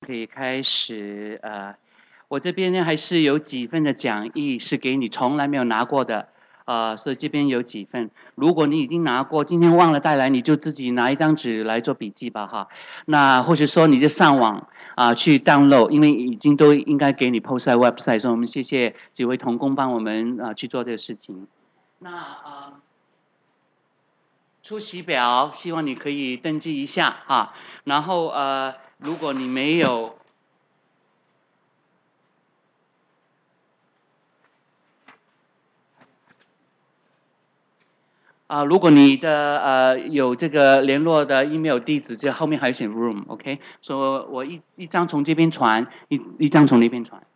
可以开始。我这边呢还是有几份的讲义是给你从来没有拿过的，所以这边有几份。如果你已经拿过，今天忘了带来，你就自己拿一张纸来做笔记吧，哈。那或者说你就上网去 download， 因为已经都应该给你 post 在 website， 所以我们谢谢几位同工帮我们去做这个事情。那出席表，希望你可以登记一下哈。然后如果你没有，如果你的有这个联络的 email 地址，这后面还有写 room，OK？ 所以我一张从这边传，一张从那边传。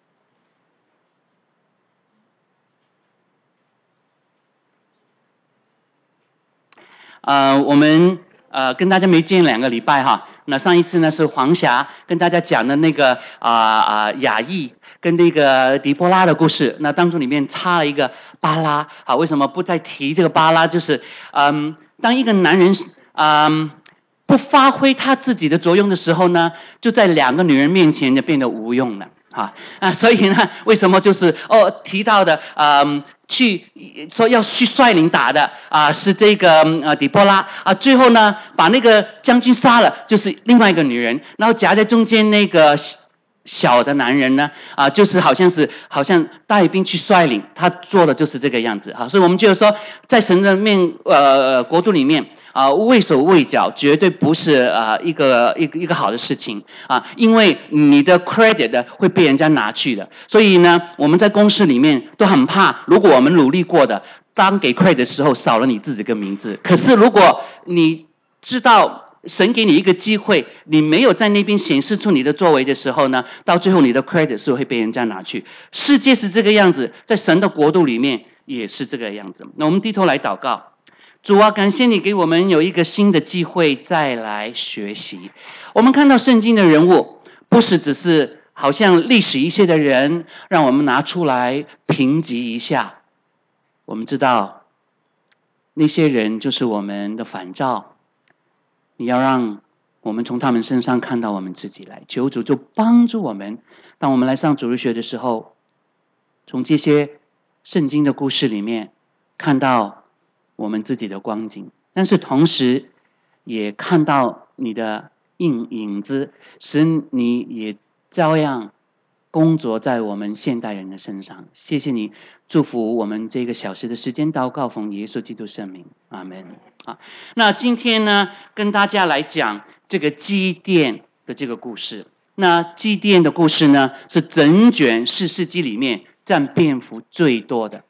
我们跟大家没见2个礼拜哈。那上一次呢是黄霞跟大家讲的那个雅意跟那个狄波拉的故事，那当中里面插了一个巴拉，为什么不再提这个巴拉？就是当一个男人不发挥他自己的作用的时候呢，就在2个女人面前就变得无用了所以呢，为什么就是提到的说要去率领打的是这个底波拉最后呢把那个将军杀了，就是另外一个女人，然后夹在中间那个小的男人呢就是好像带兵去率领，他做的就是这个样子所以我们就是说，在神的国度里面畏手畏脚绝对不是一个好的事情因为你的 credit 会被人家拿去的。所以呢，我们在公司里面都很怕，如果我们努力过的，当给 credit 的时候少了你自己的名字。可是如果你知道神给你一个机会，你没有在那边显示出你的作为的时候呢，到最后你的 credit 是会被人家拿去。世界是这个样子，在神的国度里面也是这个样子。那我们低头来祷告。主感谢你给我们有一个新的机会再来学习。我们看到圣经的人物，不是只是好像历史一些的人，让我们拿出来评级一下。我们知道那些人就是我们的反照，你要让我们从他们身上看到我们自己来。求主就帮助我们，当我们来上主日学的时候，从这些圣经的故事里面看到我们自己的光景，但是同时也看到你的影子，使你也照样工作在我们现代人的身上。谢谢你祝福我们这个小时的时间，祷告奉耶稣基督圣名，阿们。那今天呢，跟大家来讲这个基甸的这个故事。那基甸的故事呢，是整卷士师记里面占篇幅最多的。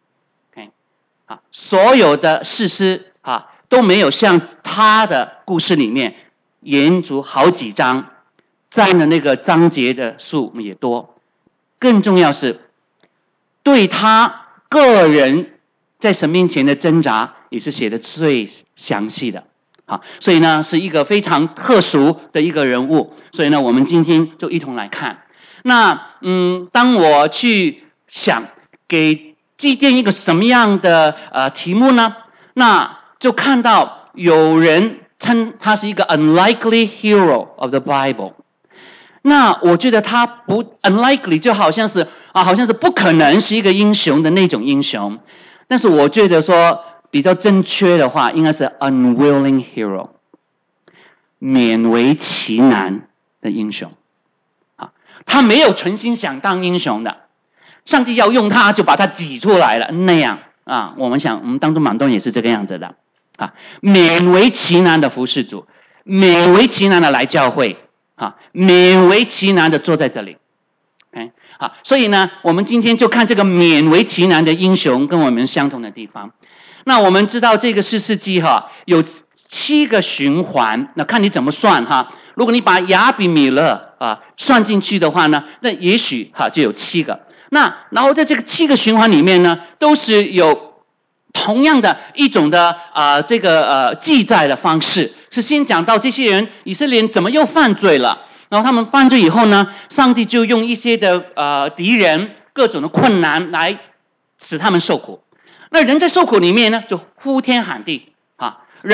所有的士师都没有像他的故事里面延续好几章，占的那个章节的数也多。更重要是对他个人在神面前的挣扎也是写的最详细的所以呢是一个非常特殊的一个人物。所以呢我们今天就一同来看。那当我去想给基甸一个什么样的题目呢？那就看到有人称他是一个 unlikely hero of the Bible。那我觉得他不 unlikely 就好像是不可能是一个英雄的那种英雄，但是我觉得说比较正确的话应该是 unwilling hero， 勉为其难的英雄他没有存心想当英雄的，上帝要用他就把他挤出来了那样我们当中蛮多人也是这个样子的勉为其难的服侍主，勉为其难的来教会勉为其难的坐在这里所以呢我们今天就看这个勉为其难的英雄跟我们相同的地方。那我们知道这个士师记有7个循环，那看你怎么算如果你把亚比米勒算进去的话呢，那也许就有7个。那然后在这个7个循环里面呢，都是有同样的一种的这个记载的方式，是先讲到这些人以色列人怎么又犯罪了，然后他们犯罪以后呢，上帝就用一些的敌人各种的困难来使他们受苦。那人在受苦里面呢，就呼天喊地人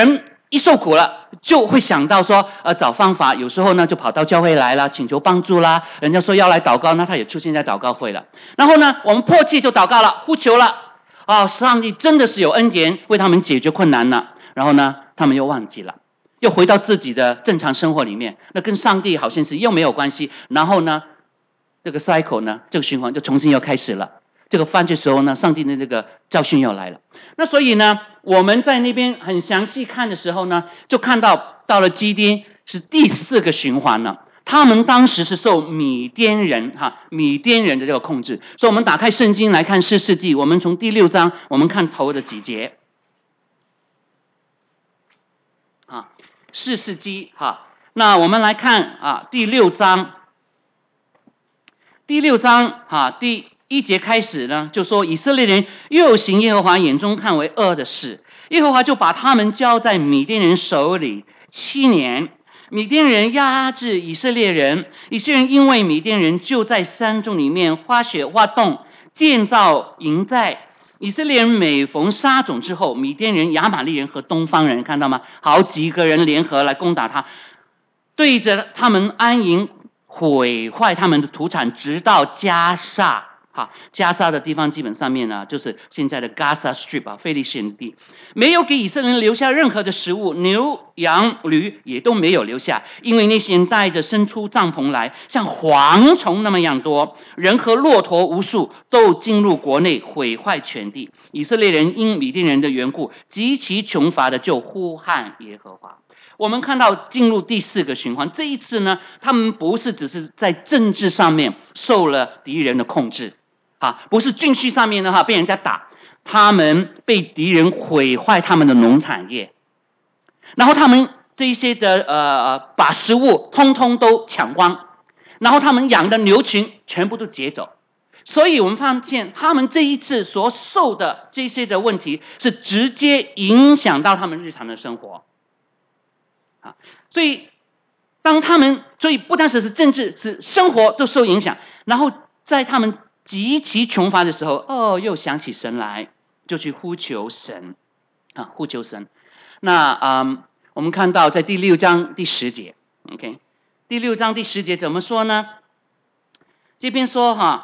一受苦了，就会想到说，找方法。有时候呢，就跑到教会来了，请求帮助啦。人家说要来祷告，那他也出现在祷告会了。然后呢，我们迫切就祷告了，呼求了。上帝真的是有恩典，为他们解决困难了。然后呢，他们又忘记了，又回到自己的正常生活里面，那跟上帝好像是又没有关系。然后呢，这个 cycle 呢，这个循环就重新又开始了。这个犯罪时候呢，上帝的这个教训又来了。那所以呢，我们在那边很详细看的时候呢，就看到了基甸是第4个循环了。他们当时是受米甸人的这个控制。所以我们打开圣经来看士师记，我们从第6章，我们看头的几节。士师记那我们来看第6章。第6章第1节开始呢，就说以色列人又行耶和华眼中看为恶的事，耶和华就把他们交在米甸人手里7年。米甸人压制以色列人，以色列人因为米甸人就在山中里面挖穴挖洞，建造营寨。以色列人每逢撒种之后，米甸人、亚玛力人和东方人，看到吗？好几个人联合来攻打他，对着他们安营，毁坏他们的土产，直到加萨。加萨的地方基本上面呢，就是现在的 Gaza Strip 非利士人地，没有给以色列人留下任何的食物，牛羊驴也都没有留下，因为那些人带着牲畜帐篷来，像蝗虫那么样多，人和骆驼无数，都进入国内，毁坏全地。以色列人因米甸人的缘故，极其穷乏的，就呼喊耶和华。我们看到进入第4个循环，这一次呢，他们不是只是在政治上面受了敌人的控制，不是军事上面的被人家打，他们被敌人毁坏他们的农产业，然后他们这些的把食物通通都抢光，然后他们养的牛群全部都劫走。所以我们发现他们这一次所受的这些的问题，是直接影响到他们日常的生活。所以不单是政治，是生活都受影响。然后在他们极其穷乏的时候，又想起神来，就去呼求神，呼求神。那我们看到在第6章第10节 ，OK， 第6章第10节怎么说呢？这边说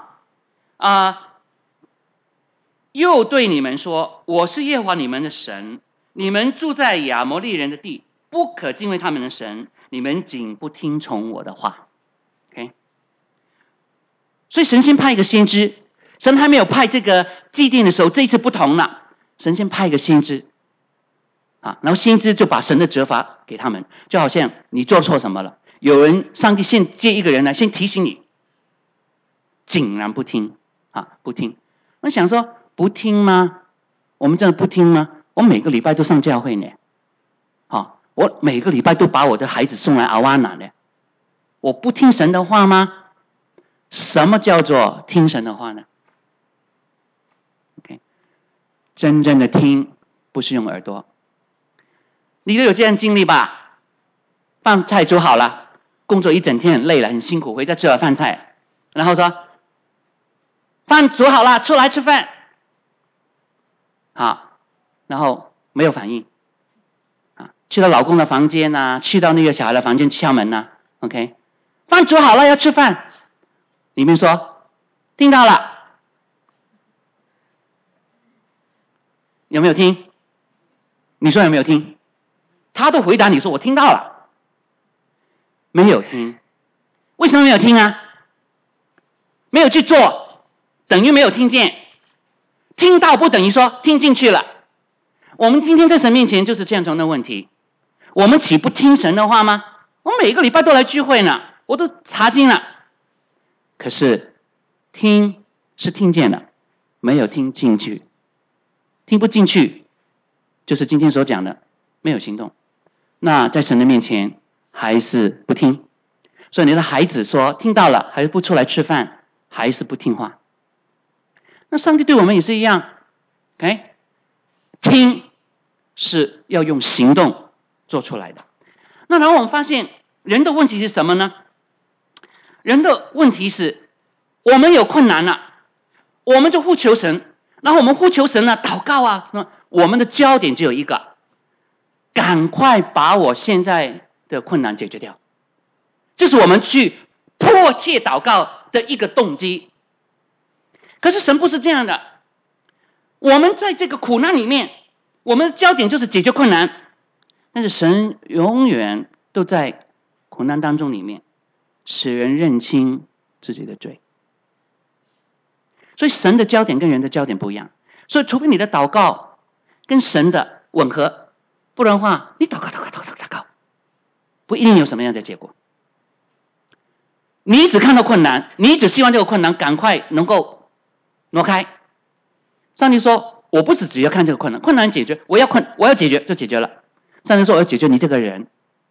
又对你们说，我是耶和华你们的神，你们住在亚摩利人的地，不可敬畏他们的神，你们竟不听从我的话。OK， 所以神先派一个先知，神还没有派这个祭奠的时候，这一次不同了，神先派一个先知，然后先知就把神的责罚给他们，就好像你做错什么了，上帝先接一个人来，先提醒你，竟然不听不听。我想说，不听吗？我们真的不听吗？我每个礼拜都上教会呢，我每个礼拜都把我的孩子送来阿瓦那呢，我不听神的话吗？什么叫做听神的话呢 ？OK， 真正的听不是用耳朵。你都有这样经历吧？饭菜煮好了，工作一整天很累了，很辛苦，回家吃了饭菜，然后说饭煮好了，出来吃饭。然后没有反应。去到老公的房间去到那个小孩的房间敲门OK， 饭煮好了要吃饭，里面说听到了，有没有听？你说有没有听？他都回答你说我听到了，没有听。为什么没有听啊？没有去做等于没有听见，听到不等于说听进去了。我们今天在神面前就是这样的问题，我们岂不听神的话吗？我每个礼拜都来聚会呢，我都查经了，可是听是听见了，没有听进去。听不进去就是今天所讲的没有行动，那在神的面前还是不听。所以你的孩子说听到了还是不出来吃饭，还是不听话。那上帝对我们也是一样 OK， 听是要用行动做出来的。那然后我们发现人的问题是什么呢？人的问题是我们有困难了，我们就呼求神，然后我们呼求神祷告我们的焦点只有一个， 赶快把我现在的困难解决掉。这是我们去迫切祷告的一个动机。可是神不是这样的，我们在这个苦难里面，我们的焦点就是解决困难，但是神永远都在苦难当中里面使人认清自己的罪。所以神的焦点跟人的焦点不一样，所以除非你的祷告跟神的吻合，不然的话你祷告不一定有什么样的结果。你只看到困难，你只希望这个困难赶快能够挪开。上帝说我不是只要看这个困难，困难解决，我要解决就解决了。上帝说我要解决你这个人，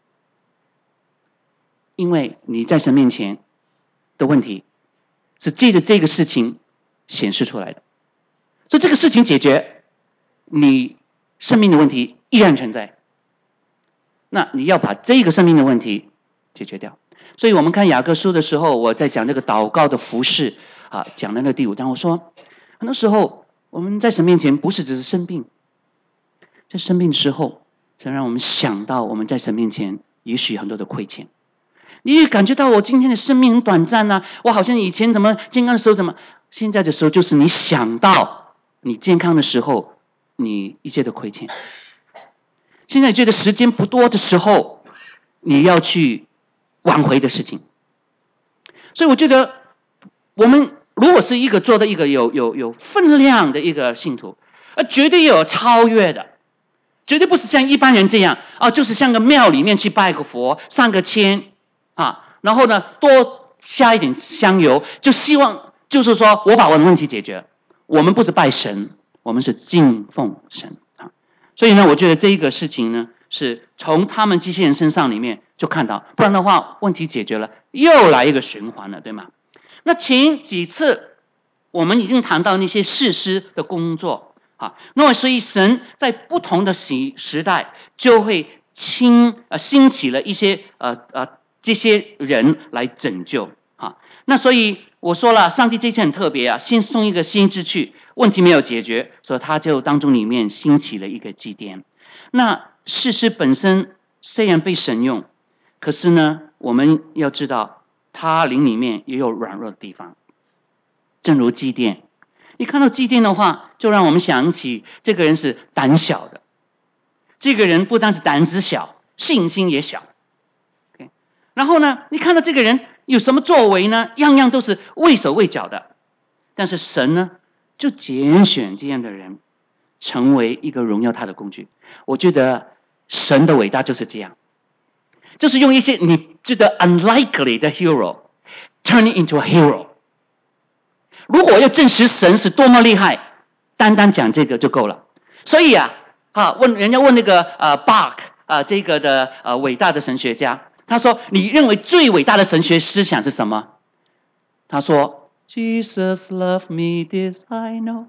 因为你在神面前的问题是借着这个事情显示出来的，所以这个事情解决，你生命的问题依然存在，那你要把这个生命的问题解决掉。所以我们看雅各书的时候，我在讲这个祷告的服事讲的那个第5章，我说很多时候我们在神面前不是只是生病，在生病的时候神让我们想到我们在神面前也许很多的亏欠，你感觉到我今天的生命很短暂啊，我好像以前怎么健康的时候怎么，现在的时候就是你想到你健康的时候你一切的亏欠，现在觉得时间不多的时候你要去挽回的事情。所以我觉得我们如果是一个做的一个有分量的一个信徒，绝对有超越的，绝对不是像一般人这样就是像个庙里面去拜个佛上个签然后呢多下一点香油，就希望就是说我把我的问题解决。我们不是拜神，我们是敬奉神所以呢我觉得这一个事情呢是从他们这些人身上里面就看到，不然的话问题解决了又来一个循环了，对吗？那前几次我们已经谈到那些士师的工作那么所以神在不同的时代就会兴起了一些这些人来拯救那所以我说了，上帝这次很特别先送一个先知去，问题没有解决，所以他就当中里面兴起了一个祭奠。那士师本身虽然被神用，可是呢我们要知道他灵里面也有软弱的地方，正如祭奠，一看到祭奠的话就让我们想起这个人是胆小的，这个人不单是胆子小，信心也小然后呢你看到这个人有什么作为呢，样样都是畏手畏脚的，但是神呢就拣选这样的人成为一个荣耀他的工具。我觉得神的伟大就是这样，就是用一些你觉得 unlikely 的 hero turn it into a hero。 如果要证实神是多么厉害，单单讲这个就够了。所以人家问那个Bach这个的伟大的神学家，他说你认为最伟大的神学思想是什么？他说 Jesus love me this I know。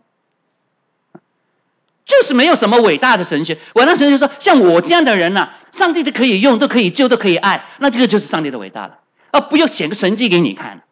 就是没有什么伟大的神学，伟大的神学说像我这样的人上帝都可以用，都可以救，都可以爱，那这个就是上帝的伟大了，不要显个神迹给你看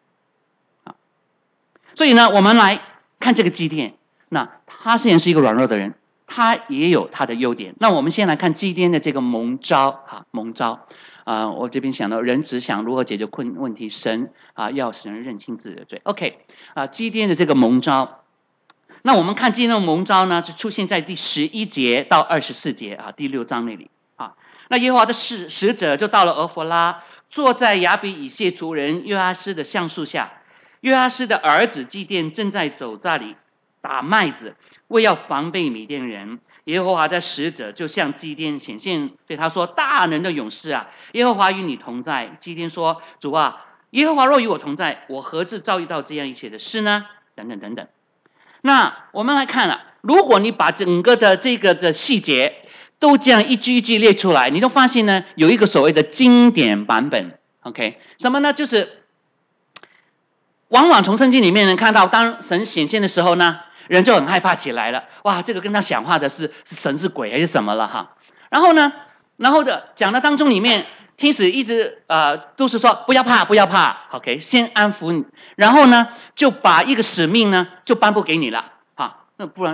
所以呢我们来看这个祭奠，那他虽然是一个软弱的人，他也有他的优点。那我们先来看祭奠的这个蒙召我这边想到人只想如何解决问题，神要使人认清自己的罪。 OK 祭奠的这个蒙召，那我们看祭奠的蒙召呢是出现在第11节到24节第6章那里那耶和华的使者就到了俄弗拉，坐在亚比以谢族人约阿施的橡树下。约阿施的儿子祭奠正在走那里打麦子，为要防备米甸人。耶和华的使者就向祭奠显现，对他说：大能的勇士耶和华与你同在。祭奠说：主耶和华若与我同在，我何至遭遇到这样一切的事呢？等等等等。那我们来看如果你把整个的这个的细节都这样一句一句列出来，你就发现呢有一个所谓的经典版本。 OK 什么呢？就是往往从圣经里面能看到，当神显现的时候呢，人就很害怕起来了。哇，这个跟他讲话的是神是鬼还是什么了然后呢，讲的当中里面，天使一直都是说不要怕不要怕 OK 先安抚你，然后呢就把一个使命呢就颁布给你了那不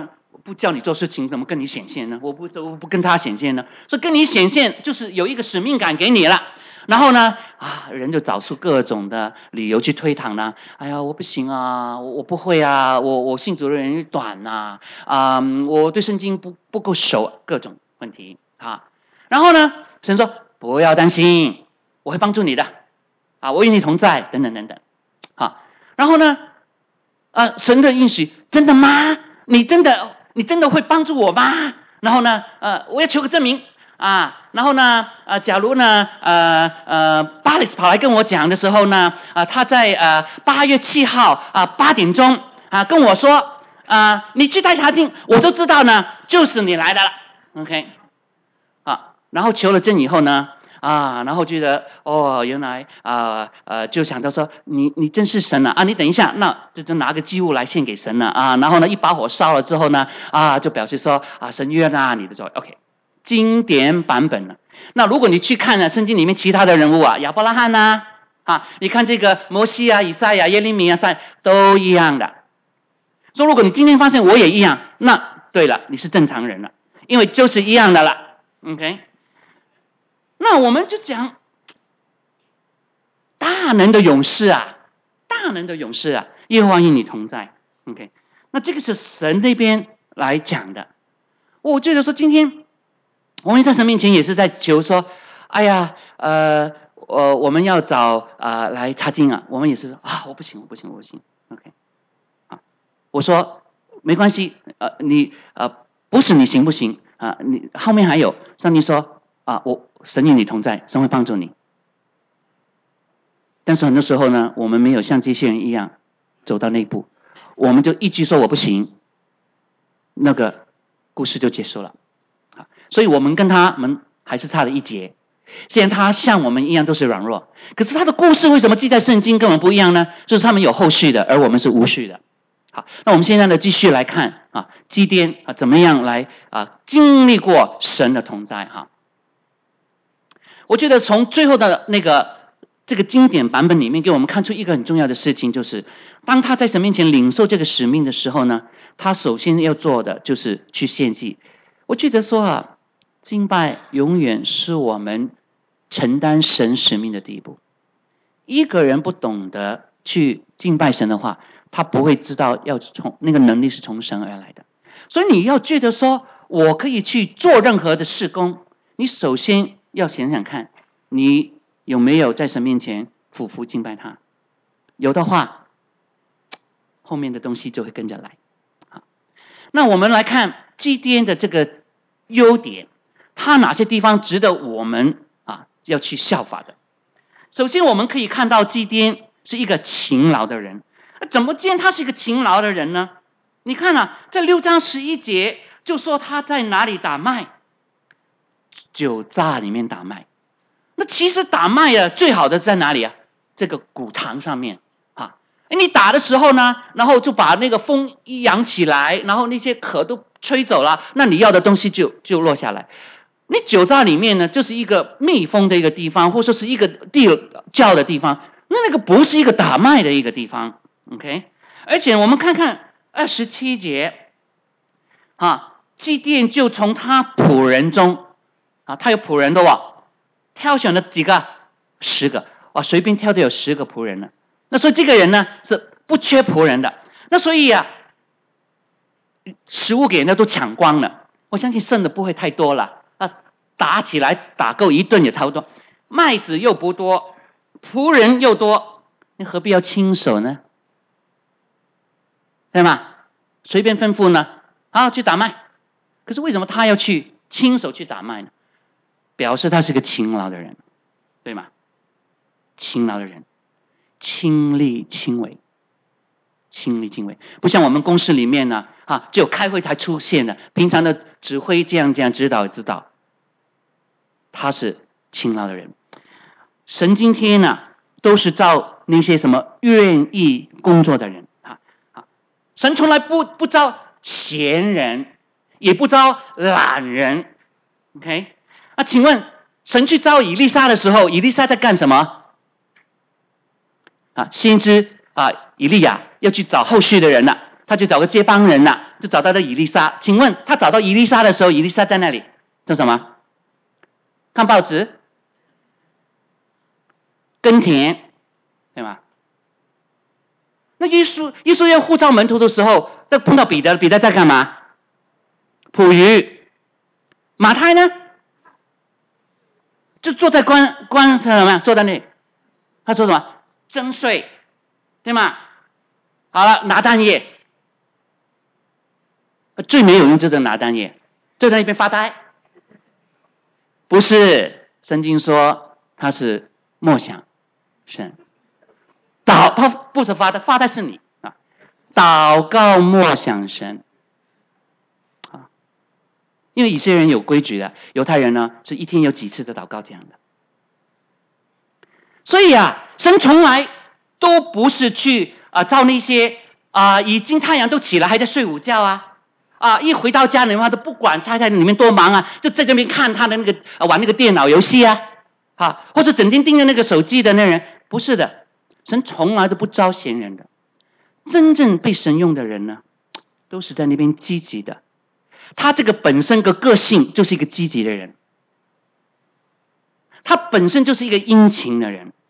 不叫你做事情，怎么跟你显现呢？我不跟他显现呢？所以跟你显现就是有一个使命感给你了。然后呢，人就找出各种的理由去推搪呢。哎呀，我不行啊，我不会啊，我信主的人短呐，我对圣经不够熟，各种问题啊。然后呢，神说不要担心，我会帮助你的我与你同在，等等等等然后呢，神的应许真的吗？你真的会帮助我吗？然后呢，我要求个证明然后呢，假如呢，巴里斯跑来跟我讲的时候呢，他在8月7号8点钟跟我说你去带查经，我都知道呢，就是你来的了 ，OK， 然后求了证以后呢，然后觉得原来就想到说你真是神你等一下，那就拿个祭物来献给神了然后呢，一把火烧了之后呢，就表示说神悦纳你的作为 ，OK。经典版本了。那如果你去看圣经里面其他的人物亚伯拉罕你看这个摩西以赛亚、耶利米都一样的。所以如果你今天发现我也一样，那对了，你是正常人了，因为就是一样的了。OK， 那我们就讲大能的勇士大能的勇士耶和华与你同在。OK， 那这个是神那边来讲的。我觉得说今天我们在神面前也是在求说，哎呀，我们要找来查经我们也是说我不行。OK， 我说没关系，你不是你行不行你后面还有上帝说神与你同在，神会帮助你。但是很多时候呢，我们没有像这些人一样走到那一步，我们就一句说我不行，那个故事就结束了。所以我们跟他们还是差了一截。虽然他像我们一样都是软弱，可是他的故事为什么记在圣经跟我们不一样呢？就是他们有后续的，而我们是无序的。好，那我们现在呢继续来看基甸怎么样来经历过神的同在我觉得从最后的这个经典版本里面给我们看出一个很重要的事情，就是当他在神面前领受这个使命的时候呢，他首先要做的就是去献祭。我觉得说敬拜永远是我们承担神使命的第一步。一个人不懂得去敬拜神的话，他不会知道要从那个能力是从神而来的。所以你要觉得说我可以去做任何的事工，你首先要想想看，你有没有在神面前俯伏敬拜他？有的话，后面的东西就会跟着来。那我们来看基甸的这个优点，他哪些地方值得我们要去效法的？首先我们可以看到基甸是一个勤劳的人。怎么见他是一个勤劳的人呢？你看在6章11节就说他在哪里打麦？酒榨里面打麦。那其实打麦最好的在哪里这个谷场上面你打的时候呢，然后就把那个风一扬起来，然后那些壳都吹走了，那你要的东西就落下来。你酒榨里面呢，就是一个密封的一个地方，或者是一个地窖的地方，那个不是一个打麦的一个地方 ，OK？ 而且我们看看27节基甸就从他仆人中他有仆人的挑选了几个？10个随便挑就有10个仆人了。那所以这个人呢是不缺仆人的。那所以食物给人家都抢光了，我相信剩的不会太多了打起来打够一顿也差不多。麦子又不多，仆人又多，你何必要亲手呢？对吗？随便吩咐呢去打麦。可是为什么他要去亲手去打麦呢？表示他是个勤劳的人，对吗？勤劳的人，亲力亲为，不像我们公司里面呢只有开会才出现的，平常的指挥这样指导。他是勤劳的人。神今天都是招那些什么愿意工作的人神从来不招闲人，也不招懒人 ，OK？ 请问神去招以利沙的时候，以利沙在干什么先知以利亚要去找后续的人了，他就找个接班人了就找到了以利沙。请问他找到以利沙的时候，以利沙在那里做什么？看报纸、耕田，对吗？那耶稣要呼召门徒的时候，那碰到彼得，彼得在干嘛？捕鱼。马太呢？就坐在什么？坐在那里，他说什么？征税，对吗？好了，拿单页，最没有用就是拿单页，就在那边发呆。不是，圣经说他是默想神，他不是发呆，发呆是你啊，祷告默想神啊，因为以色列人有规矩的，犹太人呢是一天有几次的祷告这样的。所以啊，神从来都不是去照那些已经太阳都起了还在睡午觉一回到家里面都不管太太里面多忙就在这边看他的那个玩那个电脑游戏或者整天盯着那个手机的那人，不是的，神从来都不招闲人的。真正被神用的人呢，都是在那边积极的。他这个本身个性就是一个积极的人，他本身就是一个殷勤的人。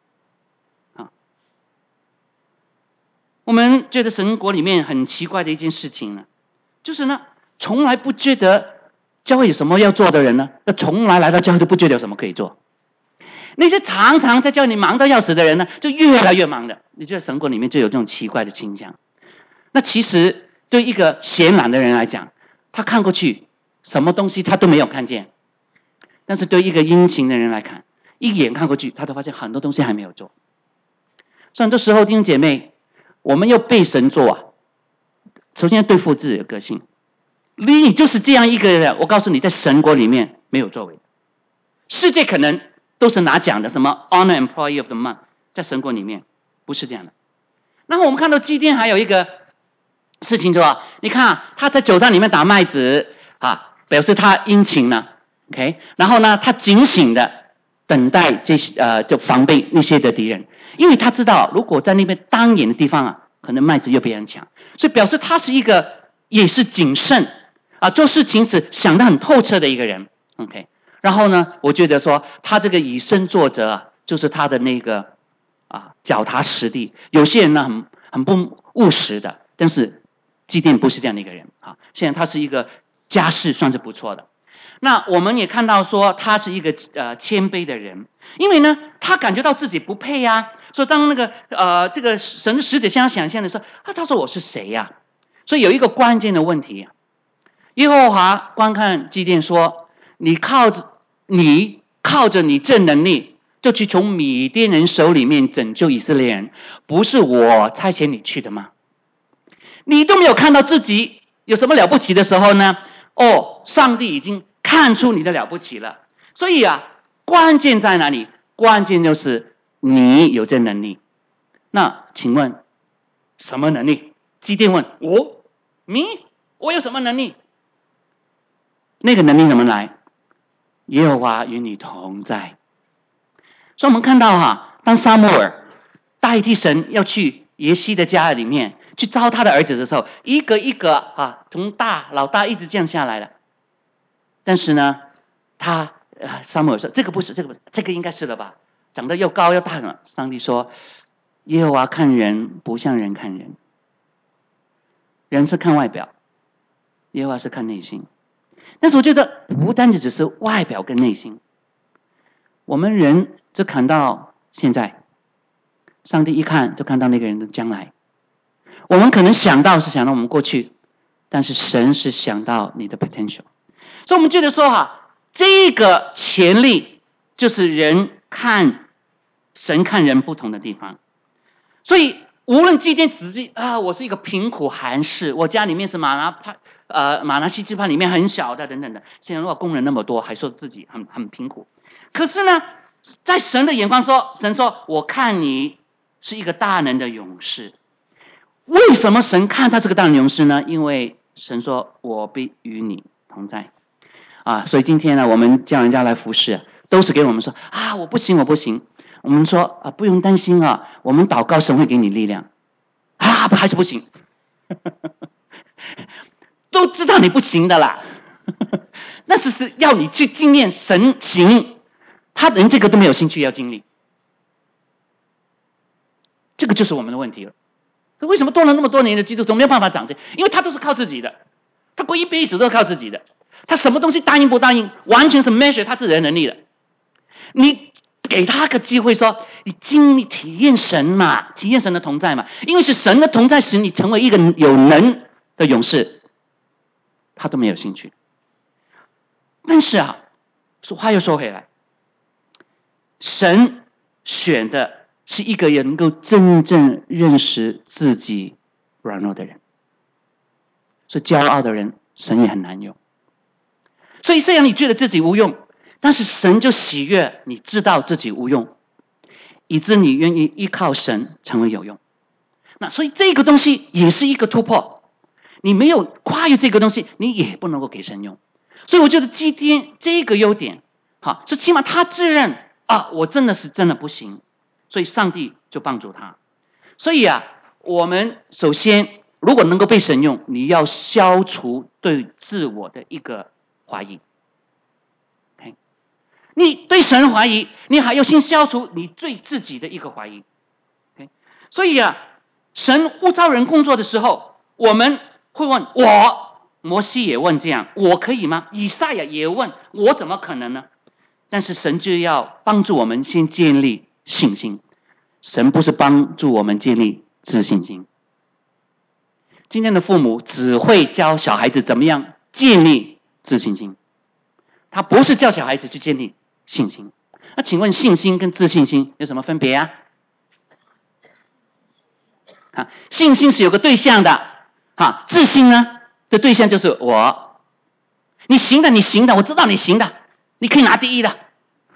我们觉得神国里面很奇怪的一件事情呢，就是呢，从来不觉得教会有什么要做的人呢，从来来到教会都不觉得有什么可以做。那些常常在教会里忙到要死的人呢，就越来越忙的。你觉得神国里面就有这种奇怪的倾向？那其实对一个闲懒的人来讲，他看过去什么东西他都没有看见，但是对一个殷勤的人来看，一眼看过去，他都发现很多东西还没有做。所以很多时候弟兄姐妹，我们要被神做首先要对付自己的个性。你就是这样一个人，我告诉你，在神国里面没有作为。世界可能都是拿奖的，什么 Honor Employee of the Month， 在神国里面不是这样的。然后我们看到基甸还有一个事情说，你看他在酒缸里面打麦子表示他殷勤呢 ，OK， 然后呢，他警醒的等待这些就防备那些的敌人，因为他知道如果在那边当眼的地方可能麦子又被人抢，所以表示他是一个也是谨慎做事情是想得很透彻的一个人 ，OK。然后呢，我觉得说他这个以身作则就是他的那个脚踏实地。有些人呢很不务实的，但是基甸不是这样的一个人现在他是一个家世算是不错的。那我们也看到说他是一个谦卑的人，因为呢他感觉到自己不配所以当那个这个神的使者向他显现的时候他说我是谁所以有一个关键的问题耶和华观看基甸说，你靠着你这能力就去从米甸人手里面拯救以色列人，不是我差遣你去的吗？你都没有看到自己有什么了不起的时候呢？上帝已经看出你的了不起了。所以关键在哪里？关键就是你有这能力。那请问什么能力？基甸问我有什么能力？那个能力怎么来？耶和华与你同在。所以我们看到当撒母耳代替神要去耶西的家里面去招他的儿子的时候，一个一个从老大一直这样下来了。但是呢，撒母耳说这个不是，这个应该是了吧？长得又高又大了。上帝说，耶和华看人不像人看人，人是看外表，耶和华是看内心。但是我觉得不单只是外表跟内心，我们人只看到现在，上帝一看就看到那个人的将来。我们可能想到是想到我们过去，但是神是想到你的 potential。 所以我们觉得说这个潜力就是神看人不同的地方。所以无论基甸自己我是一个贫苦寒士，我家里面是马拿西支派里面很小的等等的，现在如果工人那么多还说自己很贫苦，可是呢在神的眼光神说我看你是一个大能的勇士。为什么神看他这个大能勇士呢？因为神说我必与你同在所以今天呢我们叫人家来服侍都是给我们说我不行。我们说不用担心我们祷告神会给你力量还是不行都知道你不行的啦。那是要你去经验神行，他连这个都没有兴趣要经历。这个就是我们的问题了。为什么多了那么多年的基督徒没有办法长进？因为他都是靠自己的，他过一辈子都是靠自己的，他什么东西答应不答应，完全是 measure 他自己的能力的。你给他个机会说，你经历体验神嘛，体验神的同在嘛，因为是神的同在使你成为一个有能的勇士，他都没有兴趣。但是啊，话又说回来，神选的是一个能够真正认识自己软弱的人，所以骄傲的人神也很难用。所以虽然你觉得自己无用，但是神就喜悦你知道自己无用，以致你愿意依靠神成为有用。那所以这个东西也是一个突破，你没有跨越这个东西，你也不能够给神用。所以我觉得基甸这个优点，好，是起码他自认啊，我真的不行，所以上帝就帮助他。所以啊，我们首先如果能够被神用，你要消除对自我的一个怀疑。Okay? 你对神怀疑，你还要先消除你对自己的一个怀疑。Okay? 所以啊，神呼召人工作的时候，我们会问摩西也问这样，我可以吗？以赛亚也问，我怎么可能呢？但是神就要帮助我们先建立信心，神不是帮助我们建立自信心。今天的父母只会教小孩子怎么样建立自信心，他不是教小孩子去建立信心。那请问信心跟自信心有什么分别啊？信心是有个对象的，自信呢的对象就是我。你行的，你行的，我知道你行的，你可以拿第一的。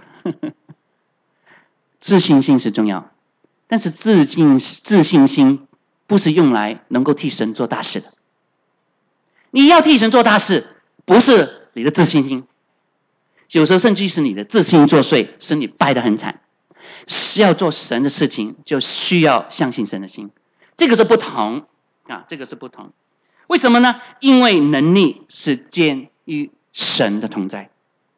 自信心是重要，但是自信心不是用来能够替神做大事的。你要替神做大事，不是你的自信心，有时候甚至是你的自信作祟，使你败得很惨。是要做神的事情，就需要相信神的心，这个是不同啊，这个是不同。为什么呢？因为能力是建于神的同在。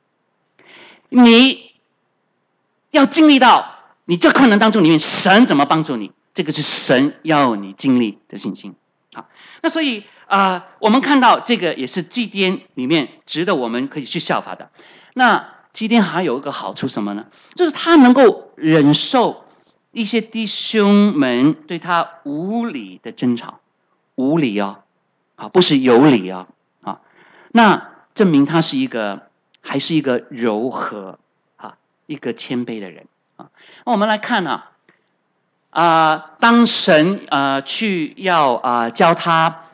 你要经历到你这困难当中里面神怎么帮助你，这个是神要你经历的信心。好，那所以我们看到这个也是基甸里面值得我们可以去效法的。那基甸还有一个好处什么呢？就是他能够忍受一些弟兄们对他无理的争吵，无理不是有理那证明他是还是一个柔和一个谦卑的人那我们来看当神去要教他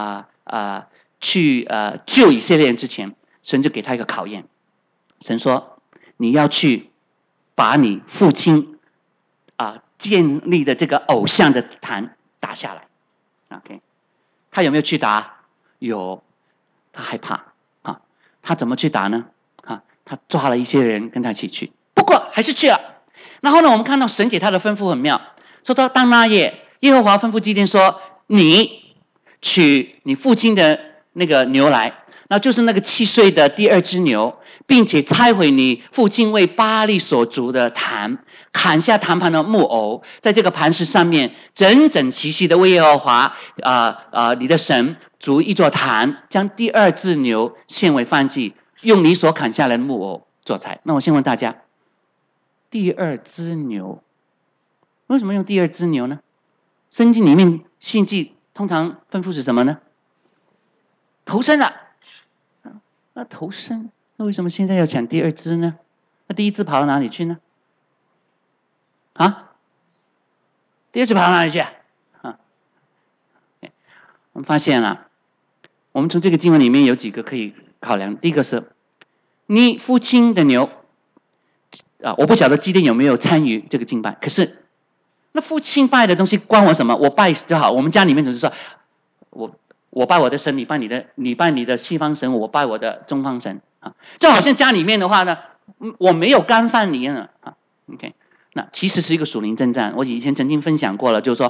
去救以色列人之前，神就给他一个考验。神说你要去把你父亲建立的这个偶像的坛打下来。OK， 他有没有去打？有，他害怕他怎么去打呢？他抓了一些人跟他一起去，不过还是去了。然后呢，我们看到神给他的吩咐很妙，说到当那夜，耶和华吩咐基甸说，你取你父亲的那个牛来，那就是那个7岁的第2只牛，并且拆毁你父亲为巴力所筑的坛，砍下坛旁的木偶，在这个磐石上面整整齐齐的为耶和华你的神筑一座坛，将第2只牛献为燔祭，用你所砍下来的木偶做菜。那我先问大家，第2只牛为什么用第2只牛呢？圣经里面献祭通常吩咐是什么呢？头生了。那头生，那为什么现在要抢第2只呢？那第1只跑到哪里去呢？第2只跑到哪里去我们发现我们从这个经文里面有几个可以考量。第一个是你父亲的牛我不晓得基甸有没有参与这个敬拜，可是那父亲拜的东西关我什么？我拜就好。我们家里面总是说我拜我的神，你拜你的西方神，我拜我的东方神就好像家里面的话呢，我没有干犯你OK， 那其实是一个属灵征战。我以前曾经分享过了，就是说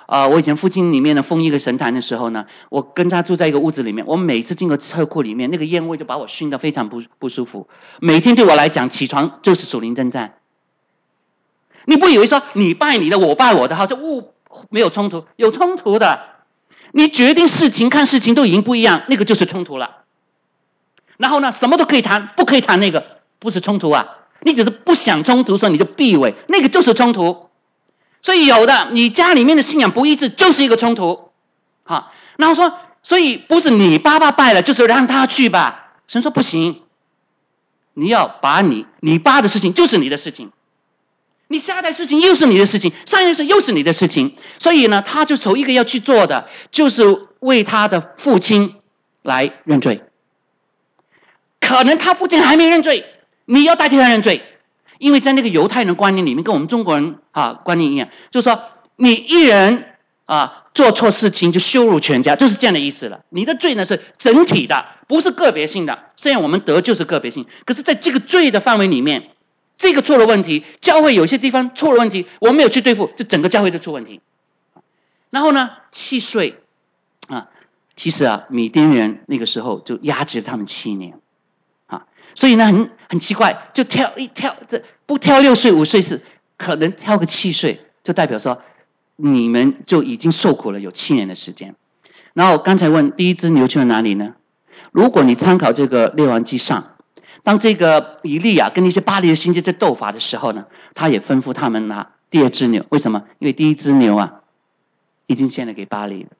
我以前附近里面的封一个神坛的时候呢，我跟他住在一个屋子里面，我每次经过车库里面，那个烟味就把我熏得非常不舒服。每天对我来讲，起床就是属灵征战。你不以为说你拜你的，我拜我的，好像没有冲突，有冲突的。你决定事情看事情都已经不一样，那个就是冲突了。然后呢，什么都可以谈，不可以谈那个，不是冲突啊。你只是不想冲突，所以你就避讳，那个就是冲突。所以有的你家里面的信仰不一致，就是一个冲突。好，然后说，所以不是你爸爸拜了，就是让他去吧。神说不行，你要把你爸的事情就是你的事情，你下一代事情又是你的事情，上一代事又是你的事情。所以呢，他就头一个要去做的，就是为他的父亲来认罪。可能他父亲还没认罪，你要代替他认罪。因为在那个犹太人的观念里面，跟我们中国人观念一样，就是说你一人做错事情就羞辱全家，就是这样的意思了。你的罪呢是整体的，不是个别性的。虽然我们得救是个别性，可是在这个罪的范围里面，这个错了问题，教会有些地方错了问题，我们没有去对付，就整个教会都出问题。然后呢，7岁其实米甸人那个时候就压制他们7年。所以呢，很奇怪，就不挑6岁5岁是可能挑个7岁，就代表说你们就已经受苦了有7年的时间。然后刚才问第一只牛去了哪里呢？如果你参考这个列王记上，当这个以利亚跟那些巴黎的先知在斗法的时候呢，他也吩咐他们拿第2只牛。为什么？因为第1只牛已经献了给巴黎了，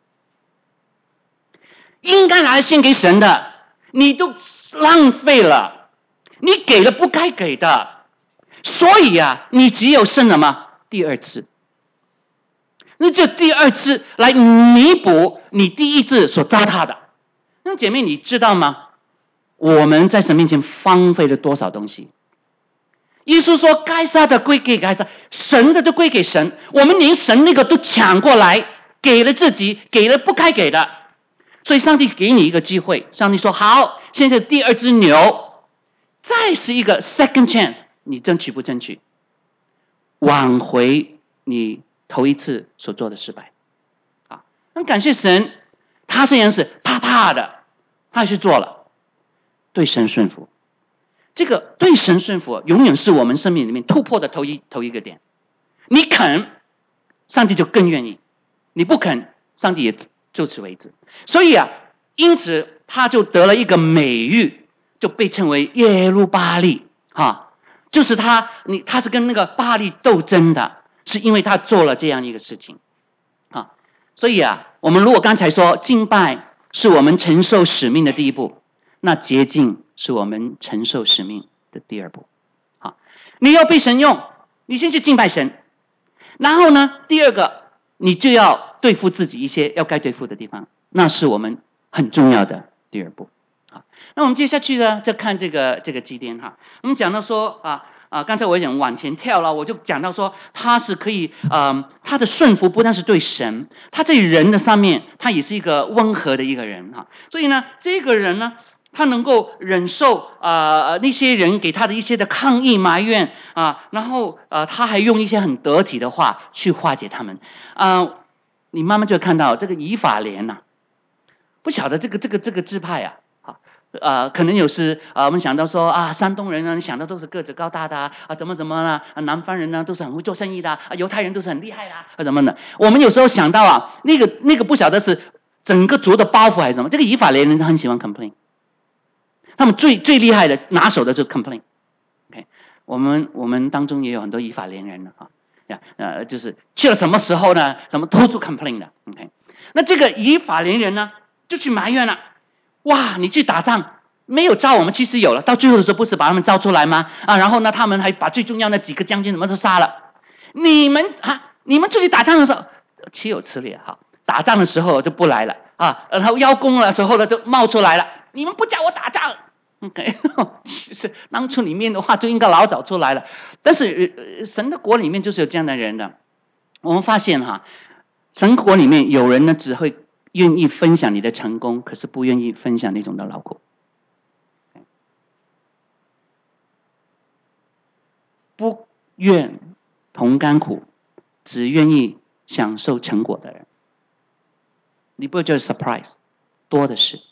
应该拿来献给神的，你都浪费了。你给了不该给的，所以你只有剩什么？第2只。那这第2只来弥补你第1只所糟蹋的。那姐妹，你知道吗？我们在神面前荒废了多少东西？耶稣说：“该撒的归给该撒，神的就归给神。”我们连神那个都抢过来，给了自己，给了不该给的。所以上帝给你一个机会，上帝说：“好，现在第2只牛。”再是一个 second chance， 你争取不争取？挽回你头一次所做的失败。很感谢神，他虽然是怕的，他还是做了，对神顺服。这个对神顺服，永远是我们生命里面突破的头一个点。你肯，上帝就更愿意；你不肯，上帝也就此为止。所以因此他就得了一个美誉。就被称为耶路巴力，就是他是跟那个巴力斗争的，是因为他做了这样一个事情，所以我们如果刚才说敬拜是我们承受使命的第一步，那洁净是我们承受使命的第2步。你要被神用，你先去敬拜神，然后呢，第2个你就要对付自己一些要该对付的地方，那是我们很重要的第2步。那我们接下去呢，就看这个基甸我们讲到说刚才我讲往前跳了，我就讲到说他是可以他的顺服不但是对神，他在人的上面，他也是一个温和的一个人所以呢，这个人呢，他能够忍受那些人给他的一些的抗议埋怨然后他还用一些很得体的话去化解他们你慢慢就会看到这个以法莲不晓得这个支派可能有时我们想到说山东人呢，你想到都是个子高大的怎么啦南方人呢都是很会做生意的犹太人都是很厉害的怎么的。我们有时候想到那个不晓得是整个族的包袱还是什么。这个以法莲人很喜欢 complain， 他们最厉害的拿手的就是 complain。OK， 我们当中也有很多以法莲人就是去了什么时候呢？什么都是 complain 的。OK， 那这个以法莲人呢，就去埋怨了。哇，你去打仗没有招我们，其实有了，到最后的时候不是把他们招出来吗？然后呢，他们还把最重要的几个将军什么都杀了。你们出去打仗的时候岂有此理打仗的时候就不来了然后邀功的时候呢就冒出来了，你们不叫我打仗。OK， 其实当初里面的话就应该老早出来了，但是神的国里面就是有这样的人的。我们发现神国里面有人呢只会愿意分享你的成功，可是不愿意分享那种的劳苦。不愿同甘苦，只愿意享受成果的人。你不会觉得 surprise 多的是。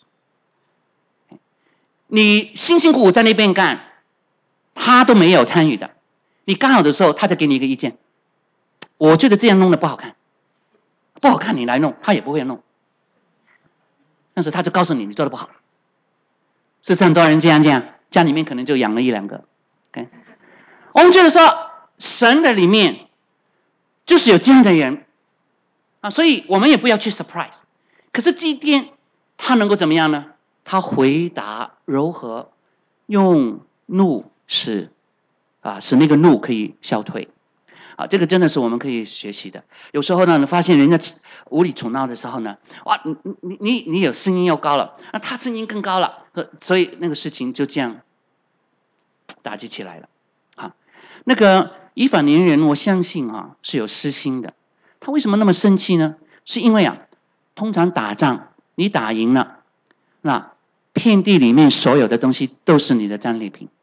你辛辛苦苦在那边干，他都没有参与的，你干好的时候，他就给你一个意见。我觉得这样弄的不好看，不好看你来弄，他也不会弄。但是他就告诉你，你做的不好。是不是很多人这样，家里面可能就养了1-2个。OK， 我们觉得说，神的里面就是有这样的人啊，所以我们也不要去 surprise。可是基甸他能够怎么样呢？他回答柔和，用怒使那个怒可以消退。啊，这个真的是我们可以学习的。有时候呢，你发现人家无理取闹的时候呢，哇，你有声音又高了，那他声音更高了，所以那个事情就这样打击起来了。啊，那个以法莲人，我相信是有私心的。他为什么那么生气呢？是因为通常打仗你打赢了，那遍地里面所有的东西都是你的战利品。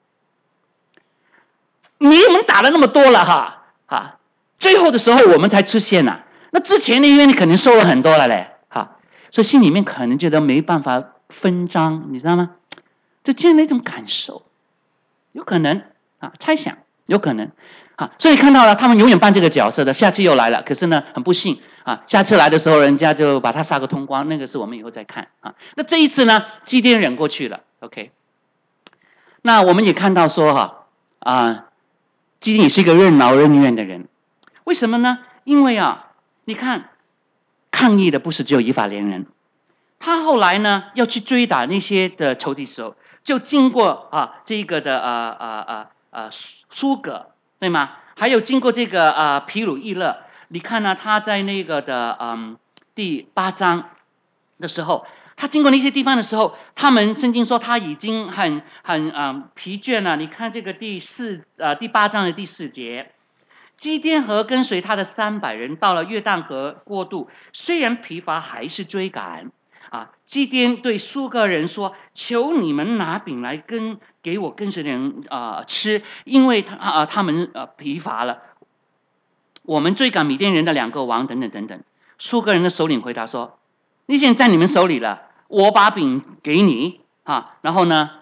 你们打了那么多了最后的时候我们才出现了。那之前因为你可能收了很多了嘞，所以心里面可能觉得没办法分赃，你知道吗？就这样的一种感受，有可能猜想有可能所以看到了他们永远扮这个角色的，下次又来了，可是呢很不幸下次来的时候人家就把他杀个通光，那个是我们以后再看那这一次呢，基甸忍过去了 ，OK。那我们也看到说基甸也是一个任劳任怨的人。为什么呢？因为你看，抗议的不是只有以法莲人，他后来呢要去追打那些的仇敌时候，就经过这个的苏格，对吗？还有经过这个毗鲁伊勒。你看呢，他在那个的第8章的时候，他经过那些地方的时候，他们圣经说他已经很疲倦了。你看这个第8章的第4节。基甸和跟随他的300人到了约旦河过渡，虽然疲乏，还是追赶。基甸对苏格人说：“求你们拿饼来给我跟随的人吃，因为他们疲乏了。我们追赶米甸人的2个王，等等等等。”苏格人的首领回答说：“那些人在你们手里了，我把饼给你然后呢，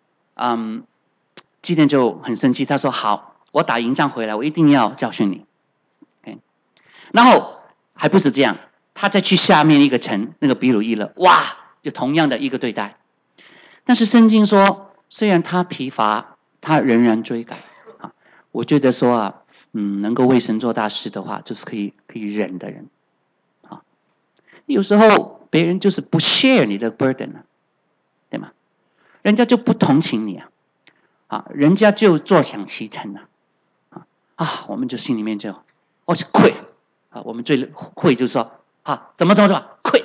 基甸就很生气，他说：“好。”我打赢仗回来，我一定要教训你。Okay? 然后还不是这样，他再去下面一个城，那个毗鲁伊勒，哇，就同样的一个对待。但是圣经说，虽然他疲乏，他仍然追赶。我觉得说能够为神做大事的话，就是可以忍的人。有时候别人就是不 share 你的 burden 对吗？人家就不同情你人家就坐享其成我们就心里面就是愧我们最愧就是说怎么愧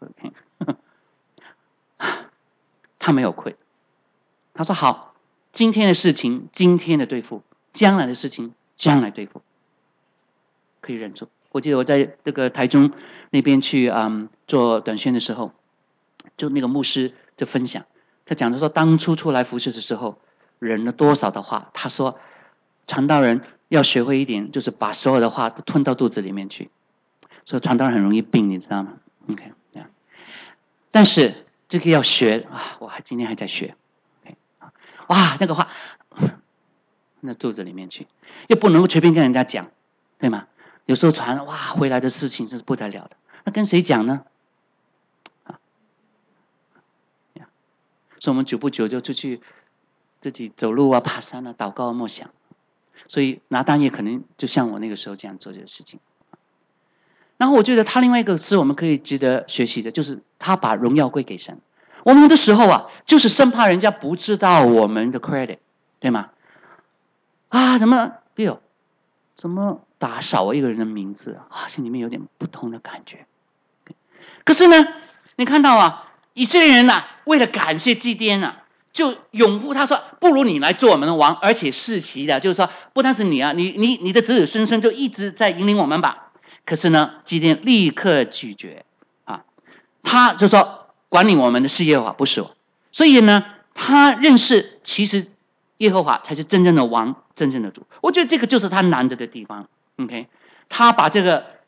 他没有愧，他说好，今天的事情今天的对付，将来的事情将来对付，可以忍住。我记得我在这个台中那边去做短宣的时候，就那个牧师就分享，他讲的说当初出来服事的时候忍了多少的话，他说传道人要学会一点，就是把所有的话都吞到肚子里面去，所以传道人很容易病，你知道吗 ？OK， 但是这个要学我今天还在学 ，OK， 那个话那肚子里面去，又不能够随便跟人家讲，对吗？有时候传回来的事情是不得了的，那跟谁讲呢？所以我们久不久就出去自己走路爬山祷告默想。所以拿单也可能就像我那个时候这样做这个事情。然后我觉得他另外一个是我们可以值得学习的，就是他把荣耀归给神。我们的时候就是生怕人家不知道我们的 credit， 对吗？怎么 Bill 怎么打少一个人的名字心里面有点不同的感觉。可是呢，你看到以色列人为了感谢基甸就拥护他说，不如你来做我们的王，而且世袭的，就是说不单是你你的子子孙孙就一直在引领我们吧。可是呢，基甸立刻拒绝他就说管理我们的是耶和华，不是我。所以呢，他认识其实耶和华才是真正的王，真正的主。我觉得这个就是他难得的地方。OK， 他把这个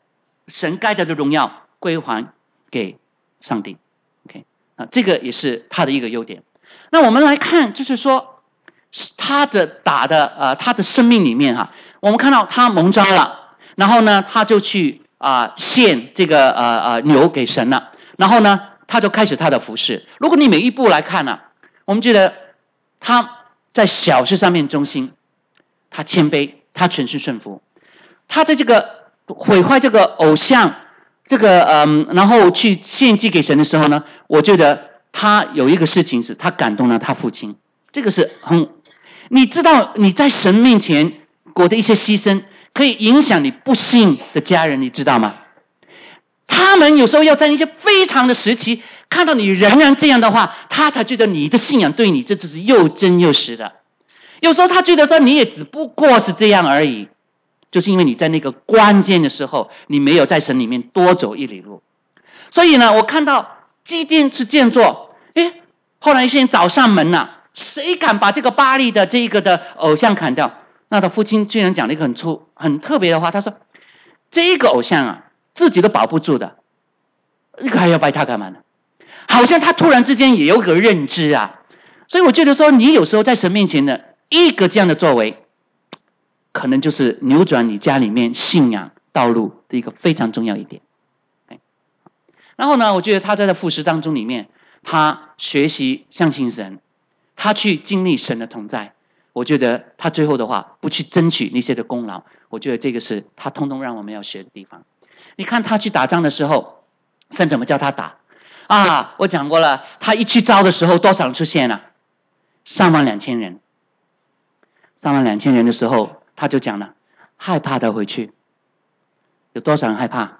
神该得的荣耀归还给上帝。OK， 这个也是他的一个优点。那我们来看，就是说他的生命里面我们看到他蒙召了，然后呢，他就去献这个牛给神了，然后呢，他就开始他的服事。如果你每一步来看我们觉得他在小事上面忠心，他谦卑，他全心顺服，他在这个毁坏这个偶像，然后去献祭给神的时候呢，我觉得他有一个事情是他感动了他父亲，这个是你知道你在神面前过的一些牺牲，可以影响你不信的家人，你知道吗？他们有时候要在一些非常的时期看到你仍然这样的话，他才觉得你的信仰对你这就是又真又实的。有时候他觉得说你也只不过是这样而已，就是因为你在那个关键的时候你没有在神里面多走一里路。所以呢，我看到基甸是这样做，后来一些人找上门了，谁敢把这个巴力的这个的偶像砍掉？那他父亲居然讲了一个很特别的话，他说这个偶像自己都保不住的，这个还要拜他干嘛呢？好像他突然之间也有个认知所以我觉得说你有时候在神面前的一个这样的作为，可能就是扭转你家里面信仰道路的一个非常重要一点。然后呢，我觉得他在服事当中里面，他学习相信神，他去经历神的同在。我觉得他最后的话不去争取那些的功劳，我觉得这个是他通通让我们要学的地方。你看他去打仗的时候，神怎么叫他打我讲过了，他一去招的时候多少人出现了？32000人。32000人的时候，他就讲了，害怕的回去。有多少人害怕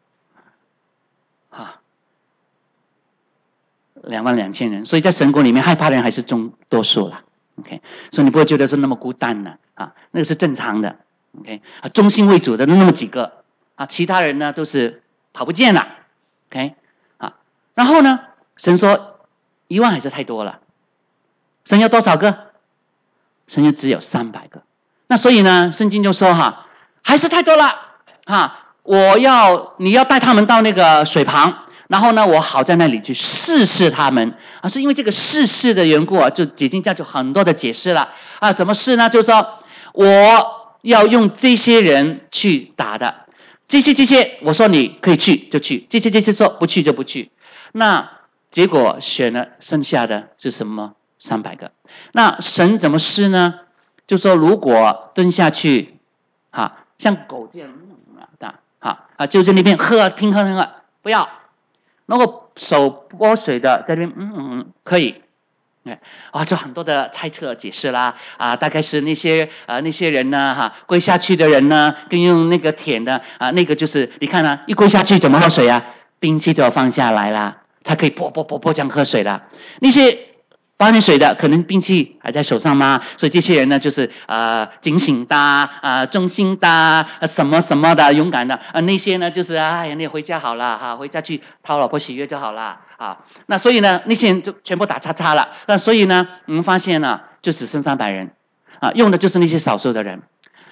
？22000人。所以在神国里面害怕的人还是多数了。OK， 所以你不会觉得是那么孤单的那个是正常的。OK， 忠心为主的那么几个其他人呢都是跑不见了。OK， 然后呢，神说1万还是太多了，神要多少个？神就只有300个。那所以呢，圣经就说还是太多了你要带他们到那个水旁，然后呢，我好在那里去试试他们是因为这个试试的缘故就解经家就很多的解释了怎么试呢？就是说我要用这些人去打的，这些我说你可以去就去，这些说不去就不去。那结果选了剩下的是什么？300个。那神怎么试呢？就说如果蹲下去像狗这样就在那边听喝不要，然后手拨水的在那边可以就很多的猜测解释啦大概是那些人呢跪下去的人呢跟用那个舔的那个就是你看一跪下去怎么喝水兵器都要放下来啦，才可以啵这样喝水啦。那些发点水的可能兵器还在手上吗？所以这些人呢就是警醒的忠心的什么什么的勇敢的那些呢就是你回家好了回家去讨老婆喜悦就好了那所以呢那些人就全部打叉叉了。那所以呢我们发现就只剩300人用的就是那些少数的人。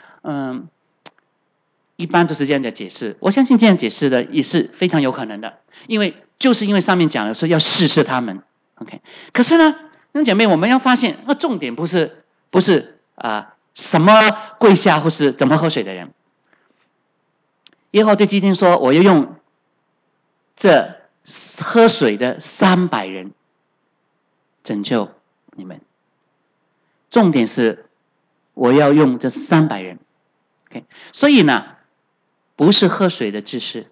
一般都是这样的解释，我相信这样解释的也是非常有可能的，就是因为上面讲的说要试试他们。OK， 可是呢弟兄姐妹，我们要发现重点不是什么跪下或是怎么喝水的人。耶和华对基甸说，我要用这喝水的300人拯救你们。重点是我要用这300人。Okay， 所以呢不是喝水的知识，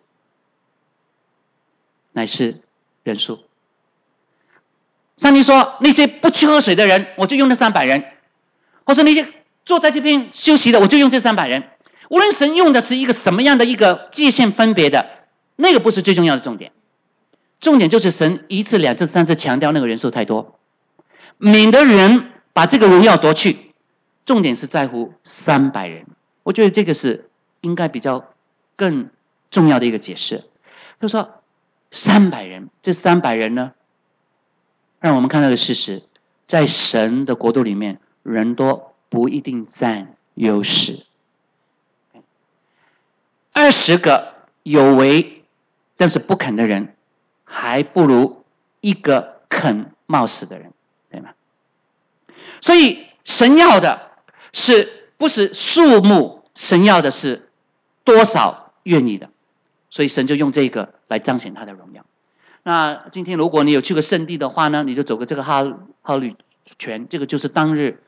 乃是人数。上帝说那些不去喝水的人我就用那300人，或者那些坐在这边休息的我就用这300人。无论神用的是一个什么样的一个界限分别的，那个不是最重要的重点。重点就是神1次2次3次强调那个人数太多，免得人把这个荣耀夺去。重点是在乎300人。我觉得这个是应该比较更重要的一个解释。就是说300人，这300人呢让我们看到的事实，在神的国度里面人多不一定占优势。20个有为但是不肯的人，还不如一个肯冒死的人，对吗？所以神要的不是数目，神要的是多少愿意的。所以神就用这个来彰显他的荣耀。那今天如果你有去过圣地的话呢，你就走过这个哈吕泉，这个就是当日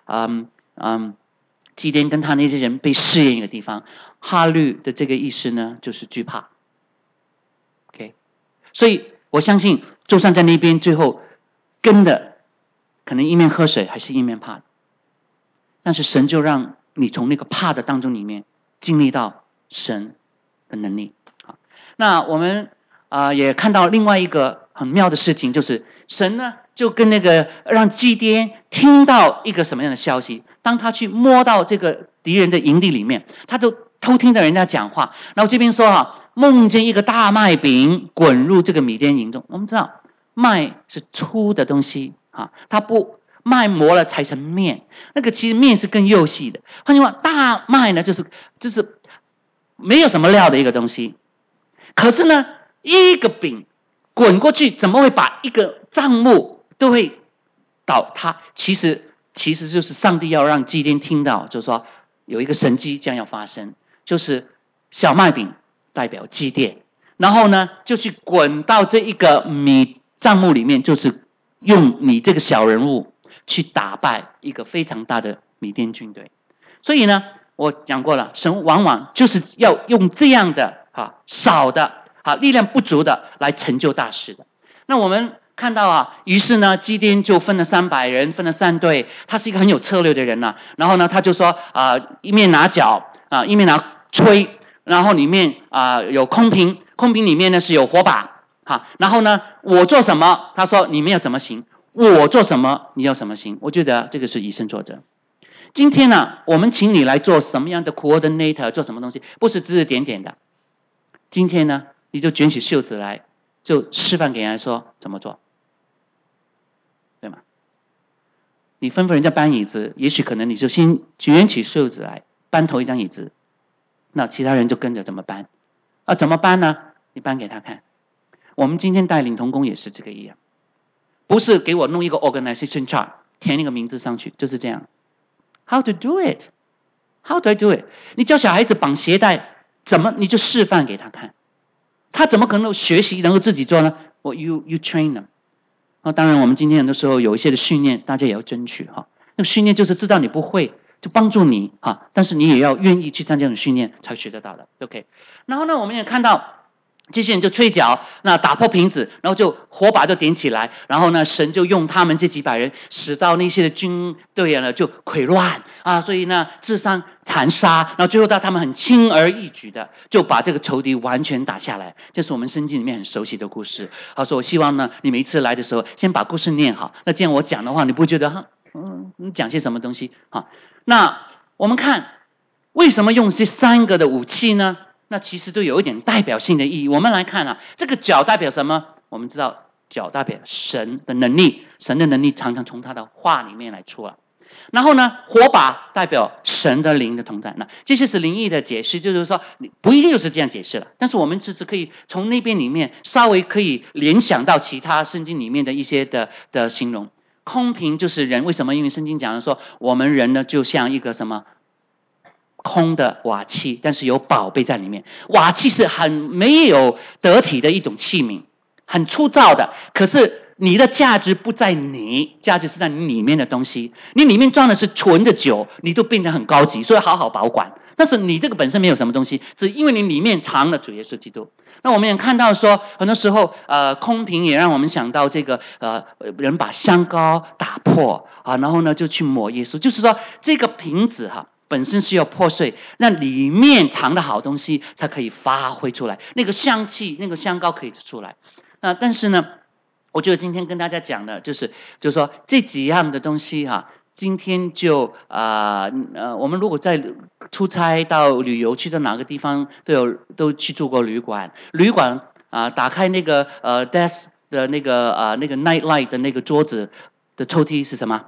基甸跟他那些人被试验的地方。哈律的这个意思呢，就是惧怕。OK， 所以我相信，就算在那边最后跟的，可能一面喝水还是一面怕，但是神就让你从那个怕的当中里面经历到神的能力。那我们也看到另外一个很妙的事情，就是神呢就跟那个让基甸听到一个什么样的消息。当他去摸到这个敌人的营地里面，他就偷听到人家讲话，然后这边说梦见一个大麦饼滚入这个米甸营中。我们知道麦是粗的东西它不麦磨了才成面，那个其实面是更幼细的。换句话，大麦呢就是没有什么料的一个东西。可是呢，一个饼滚过去，怎么会把一个帐幕都会倒塌？其实就是上帝要让基甸听到，就是说有一个神迹将要发生，就是小麦饼代表基甸，然后呢就去滚到这一个米帐幕里面，就是用你这个小人物去打败一个非常大的米甸军队。所以呢，我讲过了，神往往就是要用这样的少的力量不足的来成就大事的。那我们看到于是呢，基甸就分了300人，分了3队。他是一个很有策略的人然后呢，他就说一面拿脚一面拿吹，然后里面有空瓶，空瓶里面呢是有火把然后呢，我做什么，他说你们要怎么行，我做什么你要怎么行。我觉得这个是以身作则。今天呢，我们请你来做什么样的 coordinator， 做什么东西，不是指指点点的。今天呢，你就卷起袖子来，就示范给人家说怎么做，对吗？你吩咐人家搬椅子，也许可能你就先卷起袖子来搬头一张椅子，那其他人就跟着怎么搬。怎么搬呢？你搬给他看。我们今天带领同工也是这个一样，不是给我弄一个 organization chart， 填一个名字上去，就是这样。How to do it? How do I do it? 你教小孩子绑鞋带，怎么你就示范给他看，他怎么可能学习能够自己做呢？You train them。当然，我们今天很多时候有一些的训练，大家也要争取那个训练就是知道你不会，就帮助你但是你也要愿意去参加这种训练才学得到的。OK。然后呢，我们也看到。这些人就吹角，那打破瓶子，然后就火把就点起来，然后呢，神就用他们这几百人，使到那些的军队呢就溃乱所以呢，自相残杀，然后最后到他们很轻而易举的就把这个仇敌完全打下来。这是我们圣经里面很熟悉的故事。所以我希望呢，你每一次来的时候，先把故事念好。那这样我讲的话，你不会觉得你讲些什么东西那我们看为什么用这3个的武器呢？那其实都有一点代表性的意义。我们来看这个角代表什么？我们知道角代表神的能力，神的能力常常从他的话里面来出来。然后呢，火把代表神的灵的同在。那这些是灵异的解释，就是说不一定就是这样解释了，但是我们只是可以从那边里面稍微可以联想到其他圣经里面的一些的形容。空瓶就是人，为什么？因为圣经讲的说，我们人呢就像一个什么？空的瓦器，但是有宝贝在里面。瓦器是很没有得体的一种器皿，很粗糙的。可是你的价值不在你，价值是在你里面的东西。你里面装的是纯的酒，你就变得很高级，所以好好保管。但是你这个本身没有什么东西，只因为你里面藏了主耶稣基督。那我们也看到说，很多时候空瓶也让我们想到这个人把香膏打破然后呢就去抹耶稣，就是说这个瓶子本身是要破碎，那里面藏的好东西才可以发挥出来，那个香气那个香膏可以出来。但是呢，我觉得今天跟大家讲的就是说这几样的东西今天就我们如果在出差到旅游去到哪个地方都去住过旅馆打开那个desk 的那个night light 的那个桌子的抽屉是什么？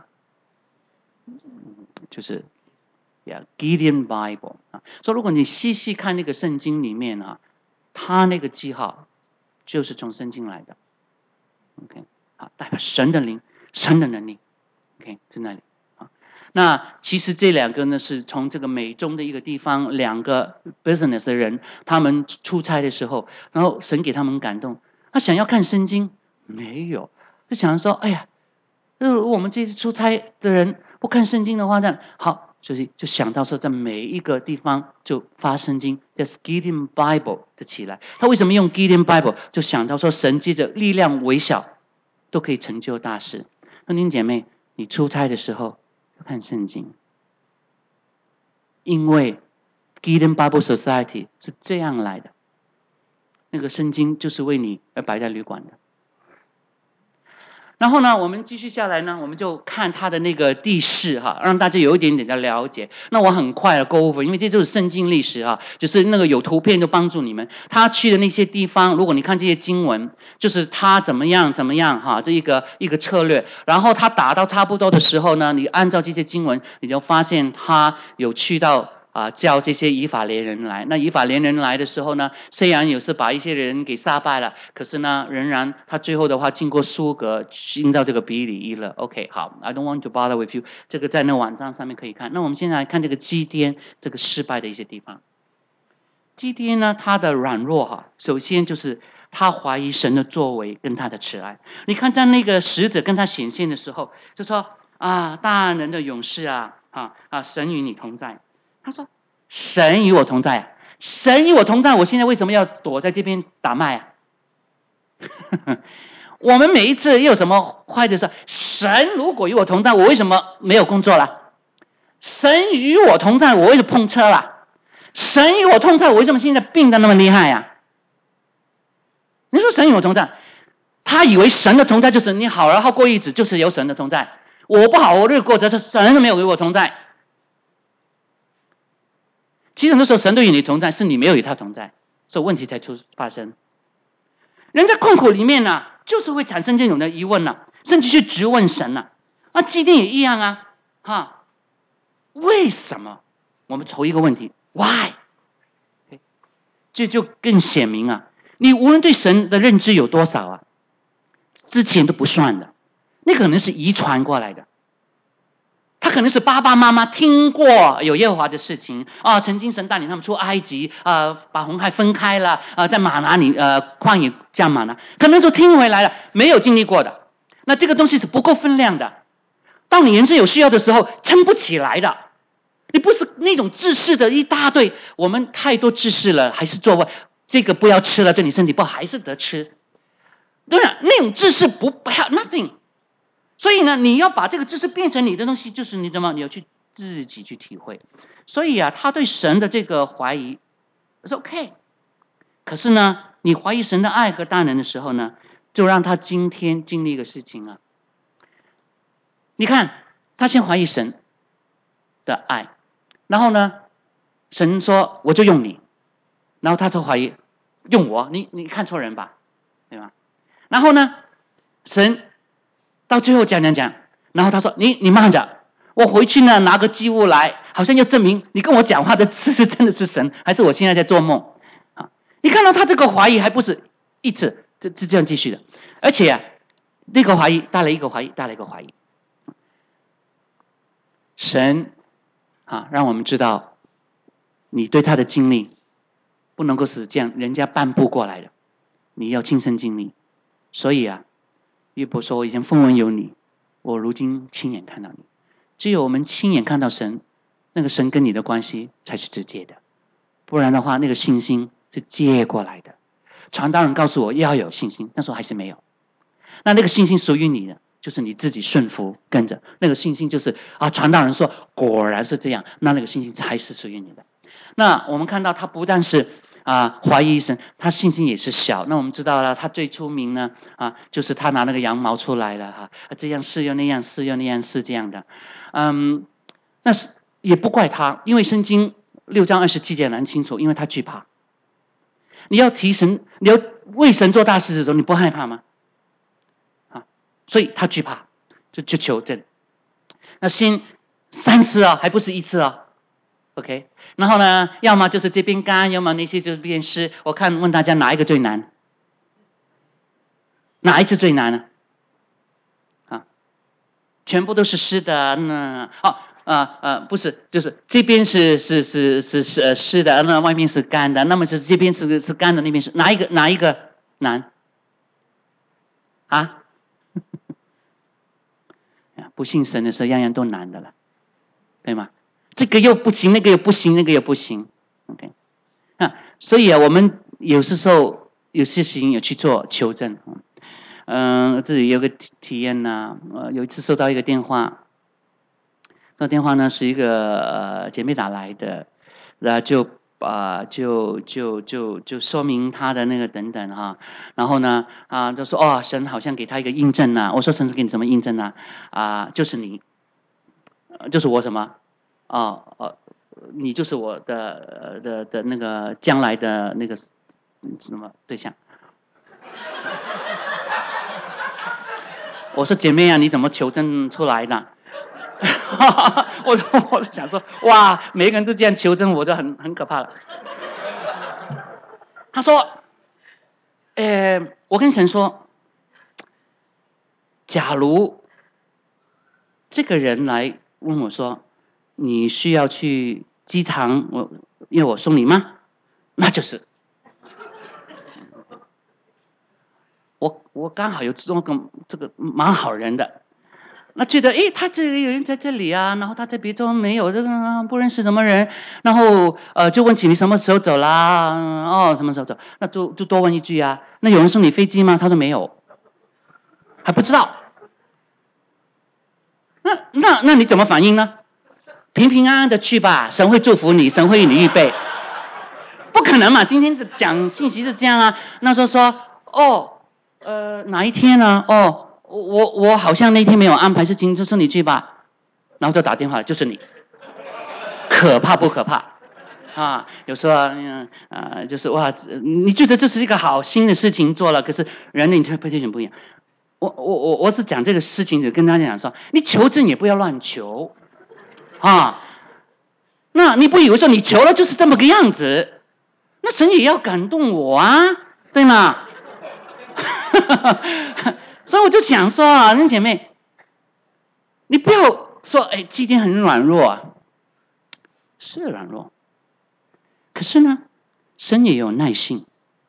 就是Gideon Bible 所以如果你细细看那个圣经里面他那个记号就是从圣经来的。OK， 好，代表神的灵、神的能力。OK， 在那里。那其实这两个呢，是从这个美中的一个地方，两个 business 的人，他们出差的时候，然后神给他们感动，他想要看圣经，没有，就想说，哎呀，如果我们这次出差的人不看圣经的话，这样好，所以就想到说，在每一个地方就发圣经，叫 Gideon Bible 的起来。他为什么用 Gideon Bible？ 就想到说，神借着力量微小，都可以成就大事。兄弟姐妹，你出差的时候看圣经，因为 Gideon Bible Society 是这样来的。那个圣经就是为你而摆在旅馆的。然后呢，我们继续下来呢，我们就看他的那个地势哈，让大家有一点点的了解。那我很快的 go over， 因为这就是圣经历史哈，就是那个有图片就帮助你们。他去的那些地方，如果你看这些经文，就是他怎么样哈，这一个策略。然后他打到差不多的时候呢，你按照这些经文，你就发现他有去到。叫这些以法莲人来。那以法莲人来的时候呢，虽然有时把一些人给杀败了，可是呢，仍然他最后的话经过苏格进到这个比里伊了。OK， 好 ，I don't want to bother with you。这个在那网站上面可以看。那我们现在来看这个基甸这个失败的一些地方。基甸呢，他的软弱哈，首先就是他怀疑神的作为跟他的慈爱。你看在那个使者跟他显现的时候，就说大人的勇士神与你同在。他说：“神与我同在，神与我同在，我现在为什么要躲在这边打麦啊？”我们每一次又有什么坏的事？神如果与我同在，我为什么没有工作了？神与我同在，我为什么碰车了？神与我同在，我为什么现在病得那么厉害呀？你说神与我同在，他以为神的同在就是你好好过日子，就是有神的同在；我不好日子过，就是神没有与我同在。其实很多时候神对与你同在，是你没有与他同在，所以问题才发生。人在困苦里面呢，就是会产生这种的疑问甚至去质问神基甸也一样为什么？我们头一个问题 ，Why？ 这就更显明你无论对神的认知有多少之前都不算的，那可能是遗传过来的。他可能是爸爸妈妈听过有耶和华的事情曾经神带领他们出埃及把红海分开了在马拿里旷野降马拿，可能就听回来了，没有经历过的。那这个东西是不够分量的，当你人生有需要的时候撑不起来的。你不是那种知识的一大堆，我们太多知识了，还是做这个不要吃了，对你身体不好还是得吃。对啊，那种知识不 help nothing。所以呢，你要把这个知识变成你的东西，就是你要去自己去体会。所以他对神的这个怀疑是 OK， 可是呢，你怀疑神的爱和大能的时候呢，就让他今天经历一个事情你看，他先怀疑神的爱，然后呢，神说我就用你，然后他就怀疑用我，你看错人吧，对吧？然后呢，神到最后讲，然后他说你慢着，我回去呢拿个祭物来，好像要证明你跟我讲话的是真的是神，还是我现在在做梦你看到他这个怀疑还不是一次，这样继续的，而且那个怀疑带来一个怀疑，带来一个怀疑。神让我们知道，你对他的经历不能够是这样人家半步过来的，你要亲身经历。所以约伯说：“我以前风闻有你，我如今亲眼看到你。”只有我们亲眼看到神，那个神跟你的关系才是直接的，不然的话，那个信心是借过来的。传道人告诉我要有信心，那时候还是没有。那个信心属于你的，就是你自己顺服跟着。那个信心就是传道人说果然是这样，那个信心才是属于你的。那我们看到他不但是怀疑神，他信心也是小。那我们知道了，他最出名呢就是他拿那个羊毛出来了这样试又那样试又那样试这样的。那是也不怪他，因为圣经6章27节很清楚，因为他惧怕。你要提神，你要为神做大事的时候，你不害怕吗？所以他惧怕，就求证。那先3次还不是1次 OK， 然后呢，要么就是这边干，要么那些就是变湿。我问大家哪一个最难？哪一次最难呢？啊，全部都是湿的。不是，就是这边是湿的，那外面是干的。那么是这边是干的，那边是哪一个难？啊？不信神的时候，样样都难的了，对吗？这个又不行，那个又不行，那个又不行。OK， 所以我们有些时候有些事情有去做求证。自己有个体验呢，有一次收到一个电话，那电话呢是一个姐妹打来的，然后就说明她的那个等等哈，然后呢就说神好像给她一个印证啊，我说神是给你什么印证啊？就是你，就是我什么？你就是我的那个将来的那个什么对象。我说姐妹啊，你怎么求证出来的？我想说，哇，每个人都这样求证，我就很可怕了。他说，我跟神说，假如这个人来问我说，你需要去机场，因为我送你吗？那就是。我刚好有做这个蛮好人的，那觉得他这里有人在这里啊，然后他在别州没有这个不认识什么人，然后就问起你什么时候走啦？什么时候走？那就多问一句啊。那有人送你飞机吗？他说没有，还不知道。那你怎么反应呢？平平安安的去吧，神会祝福你，神会与你预备。不可能嘛！今天讲信息是这样啊。那时候说哪一天呢？我好像那天没有安排事情，就是你去吧。然后就打电话，就是你，可怕不可怕？有时候就是哇，你觉得这是一个好新的事情做了，可是人的 interpretation 不一样。我是讲这个事情，就跟大家讲说，你求证也不要乱求那你不以为说你求了就是这么个样子？那神也要感动我啊，对吗？所以我就想说弟兄姐妹，你不要说基甸很软弱啊，是软弱，可是呢，神也有耐性。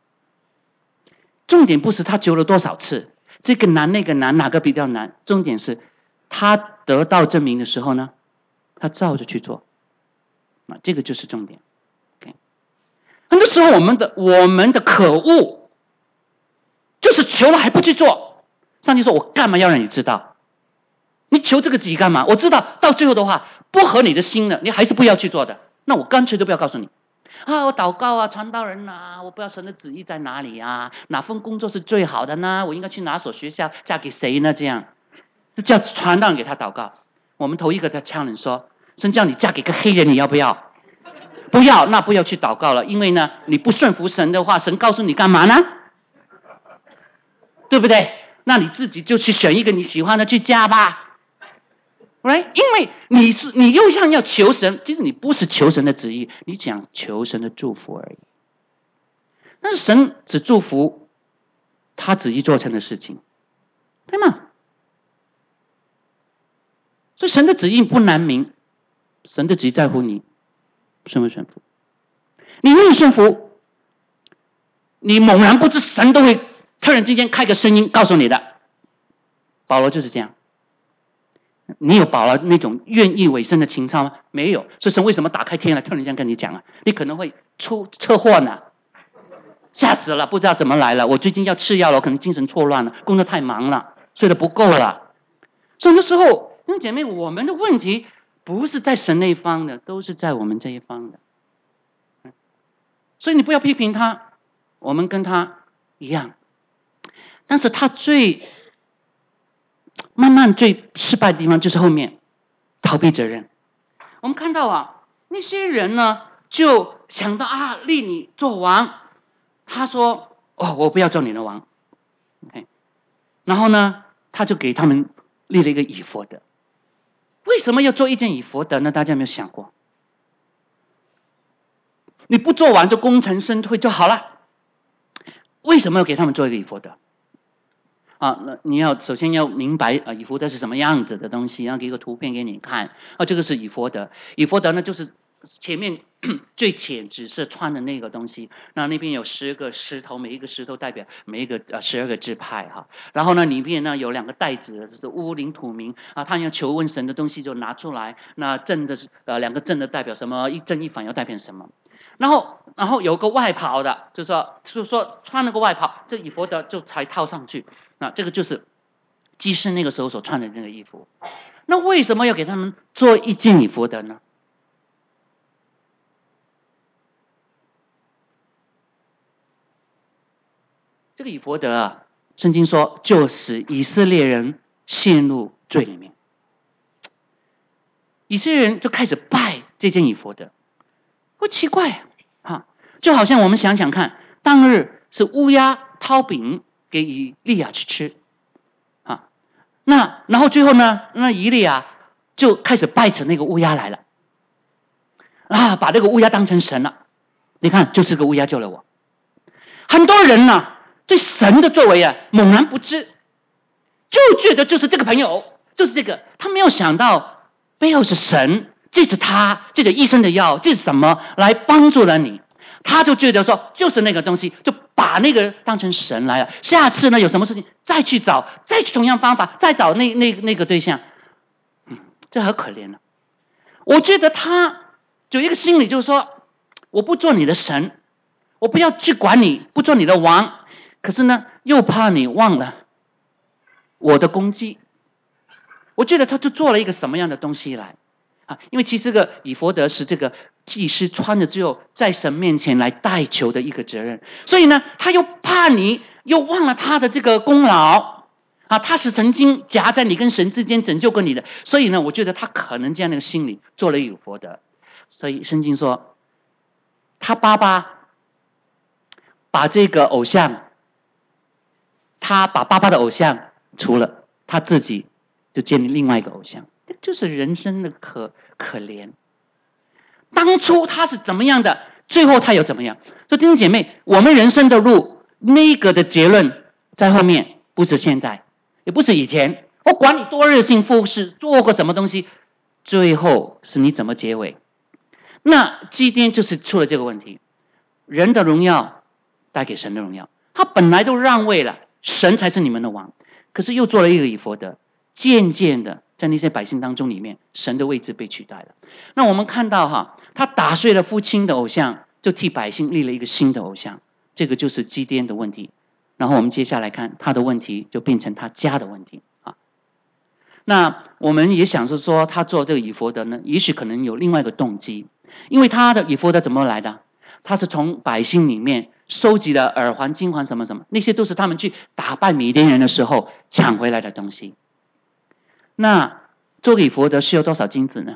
重点不是他求了多少次，这个难那个难，哪个比较难？重点是他得到证明的时候呢，他照着去做，这个就是重点。很多时候我们的可恶，就是求了还不去做。上帝说：“我干嘛要让你知道？你求这个急干嘛？我知道到最后的话不合你的心了，你还是不要去做的。那我干脆都不要告诉你。我祷告啊，传道人我不知道神的旨意在哪里啊？哪份工作是最好的呢？我应该去哪所学校，嫁给谁呢？这样，就叫传道人给他祷告。我们头一个在challenge说，神叫你嫁给个黑人，你要不要？不要，那不要去祷告了，因为呢，你不顺服神的话，神告诉你干嘛呢？对不对？那你自己就去选一个你喜欢的去嫁吧。Right？ 因为你又像要求神，其实你不是求神的旨意，你想求神的祝福而已。但是神只祝福他旨意做成的事情，对吗？所以神的旨意不难明，神的旨意在乎你顺不顺服。你愿意顺服，你猛然不知神都会突然之间开个声音告诉你的。保罗就是这样。你有保罗那种愿意委身的情操吗？没有。所以神为什么打开天来突然间跟你讲你可能会出车祸呢，吓死了，不知道怎么来了。我最近要吃药了，我可能精神错乱了，工作太忙了，睡得不够了。所以那时候，弟兄姐妹，我们的问题不是在神那一方的，都是在我们这一方的。所以你不要批评他，我们跟他一样。但是他慢慢最失败的地方就是后面逃避责任。我们看到那些人呢，就想到立你做王，他说我不要做你的王。Okay？ 然后呢，他就给他们立了一个以弗得。为什么要做一件以弗得呢？大家有没有想过？ 你不做完就功成身退就好了。为什么要给他们做一个以弗得？那你首先要明白以弗得是什么样子的东西，然后给一个图片给你看。这个是以弗得，以弗得呢就是前面最浅紫色穿的那个东西，那边有10个石头，每一个石头代表每一个12个支派哈。然后呢里面呢有2个袋子，就是乌灵土明他要求问神的东西就拿出来。那正的2个正的代表什么？一正一反要代表什么？然后有个外袍的，就是说穿了个外袍，这以弗得就才套上去。那这个就是祭司那个时候所穿的那个衣服。那为什么要给他们做一件以弗得呢？这个以弗得圣经说就使以色列人陷入罪里面。以色列人就开始拜这件以弗得，不奇怪就好像我们想想看，当日是乌鸦掏饼给以利亚去吃然后最后呢，那以利亚就开始拜成那个乌鸦来了把这个乌鸦当成神了。你看，就是个乌鸦救了我。很多人对神的作为猛然不知，就觉得就是这个朋友，就是这个，他没有想到背后是神借着他，借着医生的药，借着什么来帮助了你。他就觉得说就是那个东西，就把那个当成神来了。下次呢有什么事情再去找，再去同样方法再找那个对象。这很可怜了。我觉得他有一个心理，就是说我不做你的神，我不要去管你，不做你的王，可是呢又怕你忘了我的功绩。我觉得他就做了一个什么样的东西来因为其实这个以弗得是这个祭司穿着之后在神面前来代求的一个责任，所以呢他又怕你又忘了他的这个功劳他是曾经夹在你跟神之间拯救过你的，所以呢我觉得他可能这样的心理做了以弗得。所以圣经说他爸爸把这个偶像，他把爸爸的偶像除了，他自己就建立另外一个偶像。这就是人生的可怜。当初他是怎么样的，最后他又怎么样。所以弟兄姐妹，我们人生的路那个的结论在后面，不是现在，也不是以前。我管你多热心服侍，做过什么东西，最后是你怎么结尾。那基甸就是出了这个问题，人的荣耀带给神的荣耀，他本来都让位了，神才是你们的王，可是又做了一个以弗得，渐渐的在那些百姓当中里面，神的位置被取代了。那我们看到他打碎了父亲的偶像，就替百姓立了一个新的偶像，这个就是基甸的问题。然后我们接下来看他的问题就变成他家的问题那我们也想说他做这个以弗得呢，也许可能有另外一个动机，因为他的以弗得怎么来的？他是从百姓里面收集了耳环、金环什么什么，那些都是他们去打败米甸人的时候抢回来的东西。那做以弗得需要多少金子呢？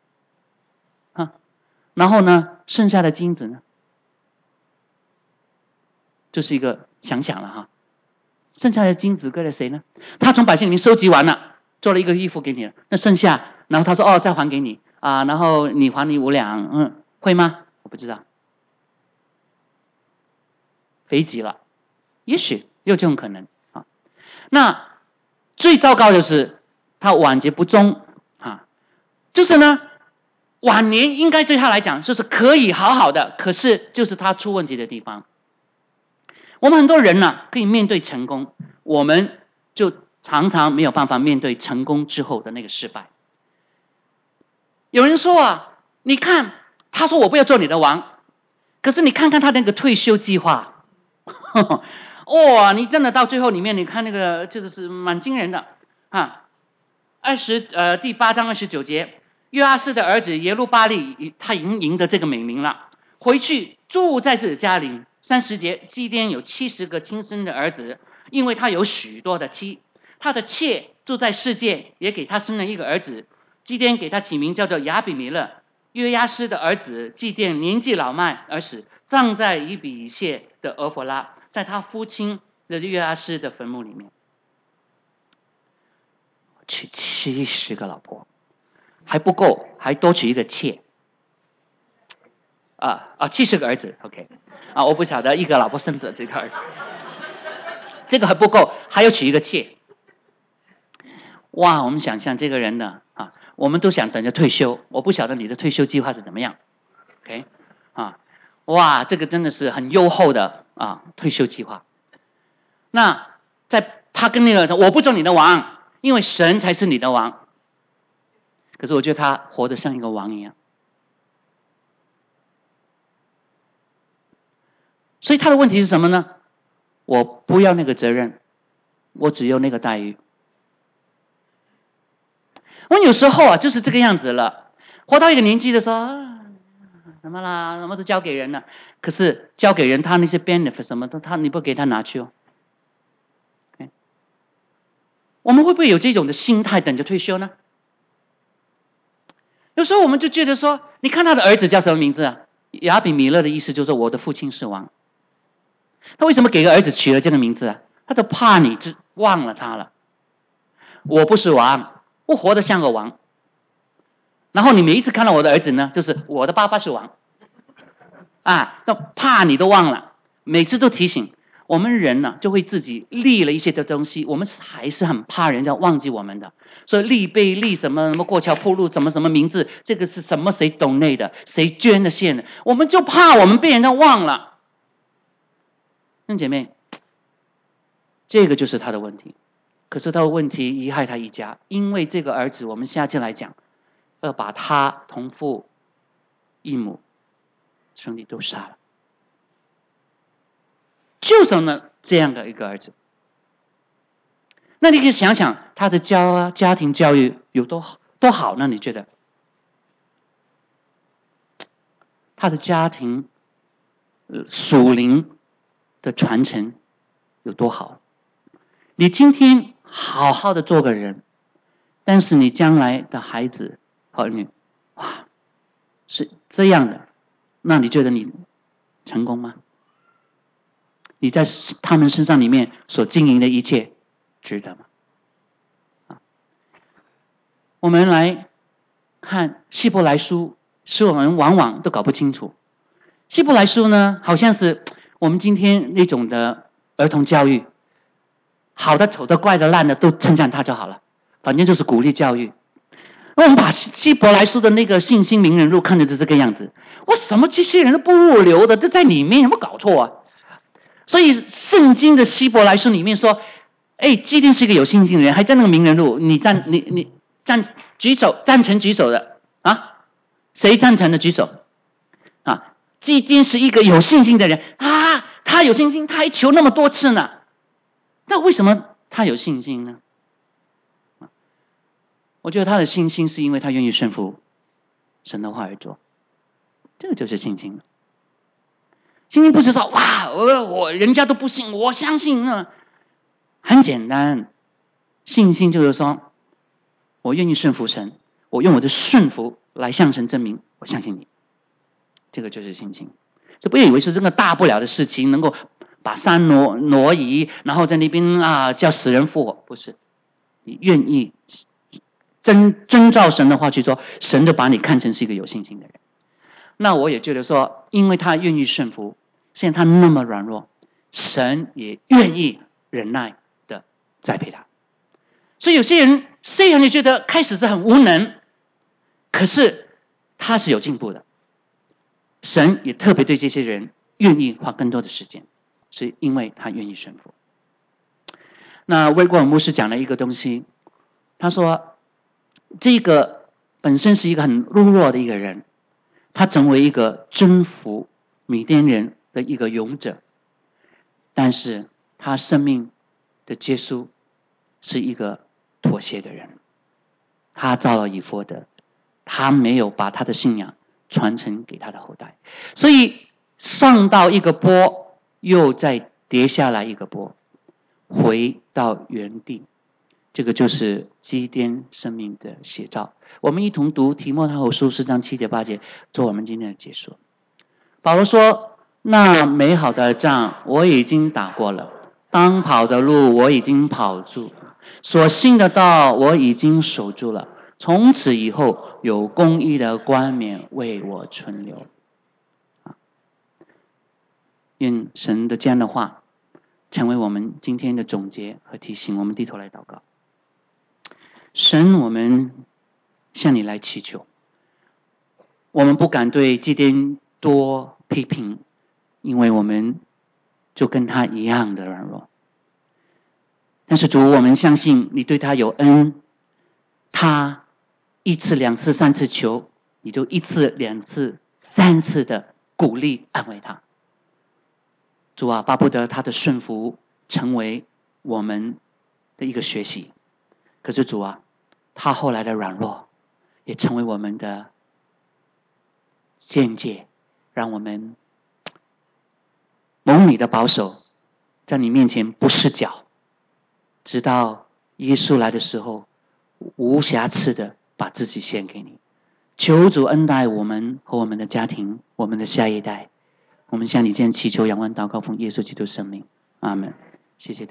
然后呢，剩下的金子呢，就是一个想想了剩下的金子归了谁呢？他从百姓里面收集完了，做了一个衣服给你了，那剩下，然后他说再还给你然后你还你5两，会吗？我不知道，肥极了，也许有这种可能那最糟糕的是他晚节不忠就是呢晚年应该对他来讲就是可以好好的，可是就是他出问题的地方。我们很多人可以面对成功，我们就常常没有办法面对成功之后的那个失败。有人说你看他说我不要做你的王，可是你看看他那个退休计划你真的到最后里面你看那个就是蛮惊人的第8章29节，约阿施的儿子耶路巴力他已经赢得这个美名了，回去住在自己家里。30节，基甸有70个亲生的儿子，因为他有许多的妻，他的妾住在世界，也给他生了一个儿子，基甸给他起名叫做亚比米勒。约亚施的儿子基甸年纪老迈而死，葬在以比谢的俄弗拉，在他父亲的约阿施的坟墓里面。娶70个老婆还不够，还多娶一个妾。 70个儿子 ，OK， 我不晓得一个老婆生这个儿子，这个还不够，还要娶一个妾。哇，我们想象这个人呢，我们都想等着退休，我不晓得你的退休计划是怎么样 ，OK， 哇，这个真的是很优厚的退休计划。那在他跟那个我不做你的王，因为神才是你的王。可是我觉得他活得像一个王一样。所以他的问题是什么呢？我不要那个责任，我只要那个待遇。我有时候就是这个样子了，活到一个年纪的时候，什么啦，什么都交给人了。可是交给人，他那些 benefit 什么的，你不给他拿去哦。Okay? 我们会不会有这种的心态，等着退休呢？有时候我们就觉得说，你看他的儿子叫什么名字啊？亚比米勒的意思就是我的父亲是王。他为什么给个儿子取了这个名字啊？他就怕你忘了他了。我不是王，我活得像个王。然后你每一次看到我的儿子呢，就是我的爸爸是王。那怕你都忘了，每次都提醒。我们人呢，就会自己立了一些的东西，我们还是很怕人家忘记我们的。所以立碑立什么过桥铺路什么名字，这个是什么谁donate的，谁捐的献的，我们就怕我们被人家忘了。姐妹，这个就是他的问题。可是他的问题贻害他一家，因为这个儿子，我们下次来讲，要把他同父异母兄弟都杀了，就是呢这样的一个儿子。那你可以想想他的家庭教育有多好呢？你觉得他的家庭属灵的传承有多好？你今天好好的做个人，但是你将来的孩子儿女，是这样的，那你觉得你成功吗？你在他们身上里面所经营的一切，值得吗？我们来看希伯来书，是我们往往都搞不清楚。希伯来书呢，好像是我们今天那种的儿童教育，好的、丑的、怪的、烂的都称赞他就好了，反正就是鼓励教育。那我们把希伯来书的那个信心名人录看的是这个样子，什么这些人都不入流的，都在里面，有没有搞错啊？所以圣经的希伯来书里面说，基甸是一个有信心的人，还在那个名人录，你举手，赞成举手的谁赞成的举手基甸是一个有信心的人他有信心，他还求那么多次呢。那为什么他有信心呢？我觉得他的信心是因为他愿意顺服神的话而做，这个就是信心。信心不是说我人家都不信，我相信很简单，信心就是说我愿意顺服神，我用我的顺服来向神证明我相信你，这个就是信心。就不要以为是这个大不了的事情，能够把山挪移，然后在那边叫死人复活，不是。你愿意遵照神的话去做，神就把你看成是一个有信心的人。那我也觉得说，因为他愿意顺服，现在他那么软弱，神也愿意忍耐的栽培他。所以有些人虽然你觉得开始是很无能，可是他是有进步的。神也特别对这些人愿意花更多的时间，是因为他愿意顺服。那威国尔牧师讲了一个东西，他说这个本身是一个很弱的一个人，他成为一个征服米甸人的一个勇者，但是他生命的结束是一个妥协的人。他造了以弗得，他没有把他的信仰传承给他的后代，所以上到一个波，又再跌下来一个波，回到原地。这个就是基甸生命的写照。我们一同读提摩太后书4章7节8节，做我们今天的结束。保罗说：那美好的仗我已经打过了，当跑的路我已经跑住，所信的道我已经守住了，从此以后有公义的冠冕为我存留。 愿神的这样的话成为我们今天的总结和提醒。我们低头来祷告。神，我们向你来祈求，我们不敢对基甸多批评，因为我们就跟他一样的软弱。但是主，我们相信你对他有恩，他一次两次三次求，你就一次两次三次的鼓励安慰他。主啊，巴不得他的顺服成为我们的一个学习。可是主啊，他后来的软弱也成为我们的见解，让我们蒙你的保守，在你面前不失脚，直到耶稣来的时候，无瑕疵的把自己献给你。求主恩待我们和我们的家庭，我们的下一代。我们向你这样祈求、仰望、祷告，奉耶稣基督圣名，阿们。谢谢大家。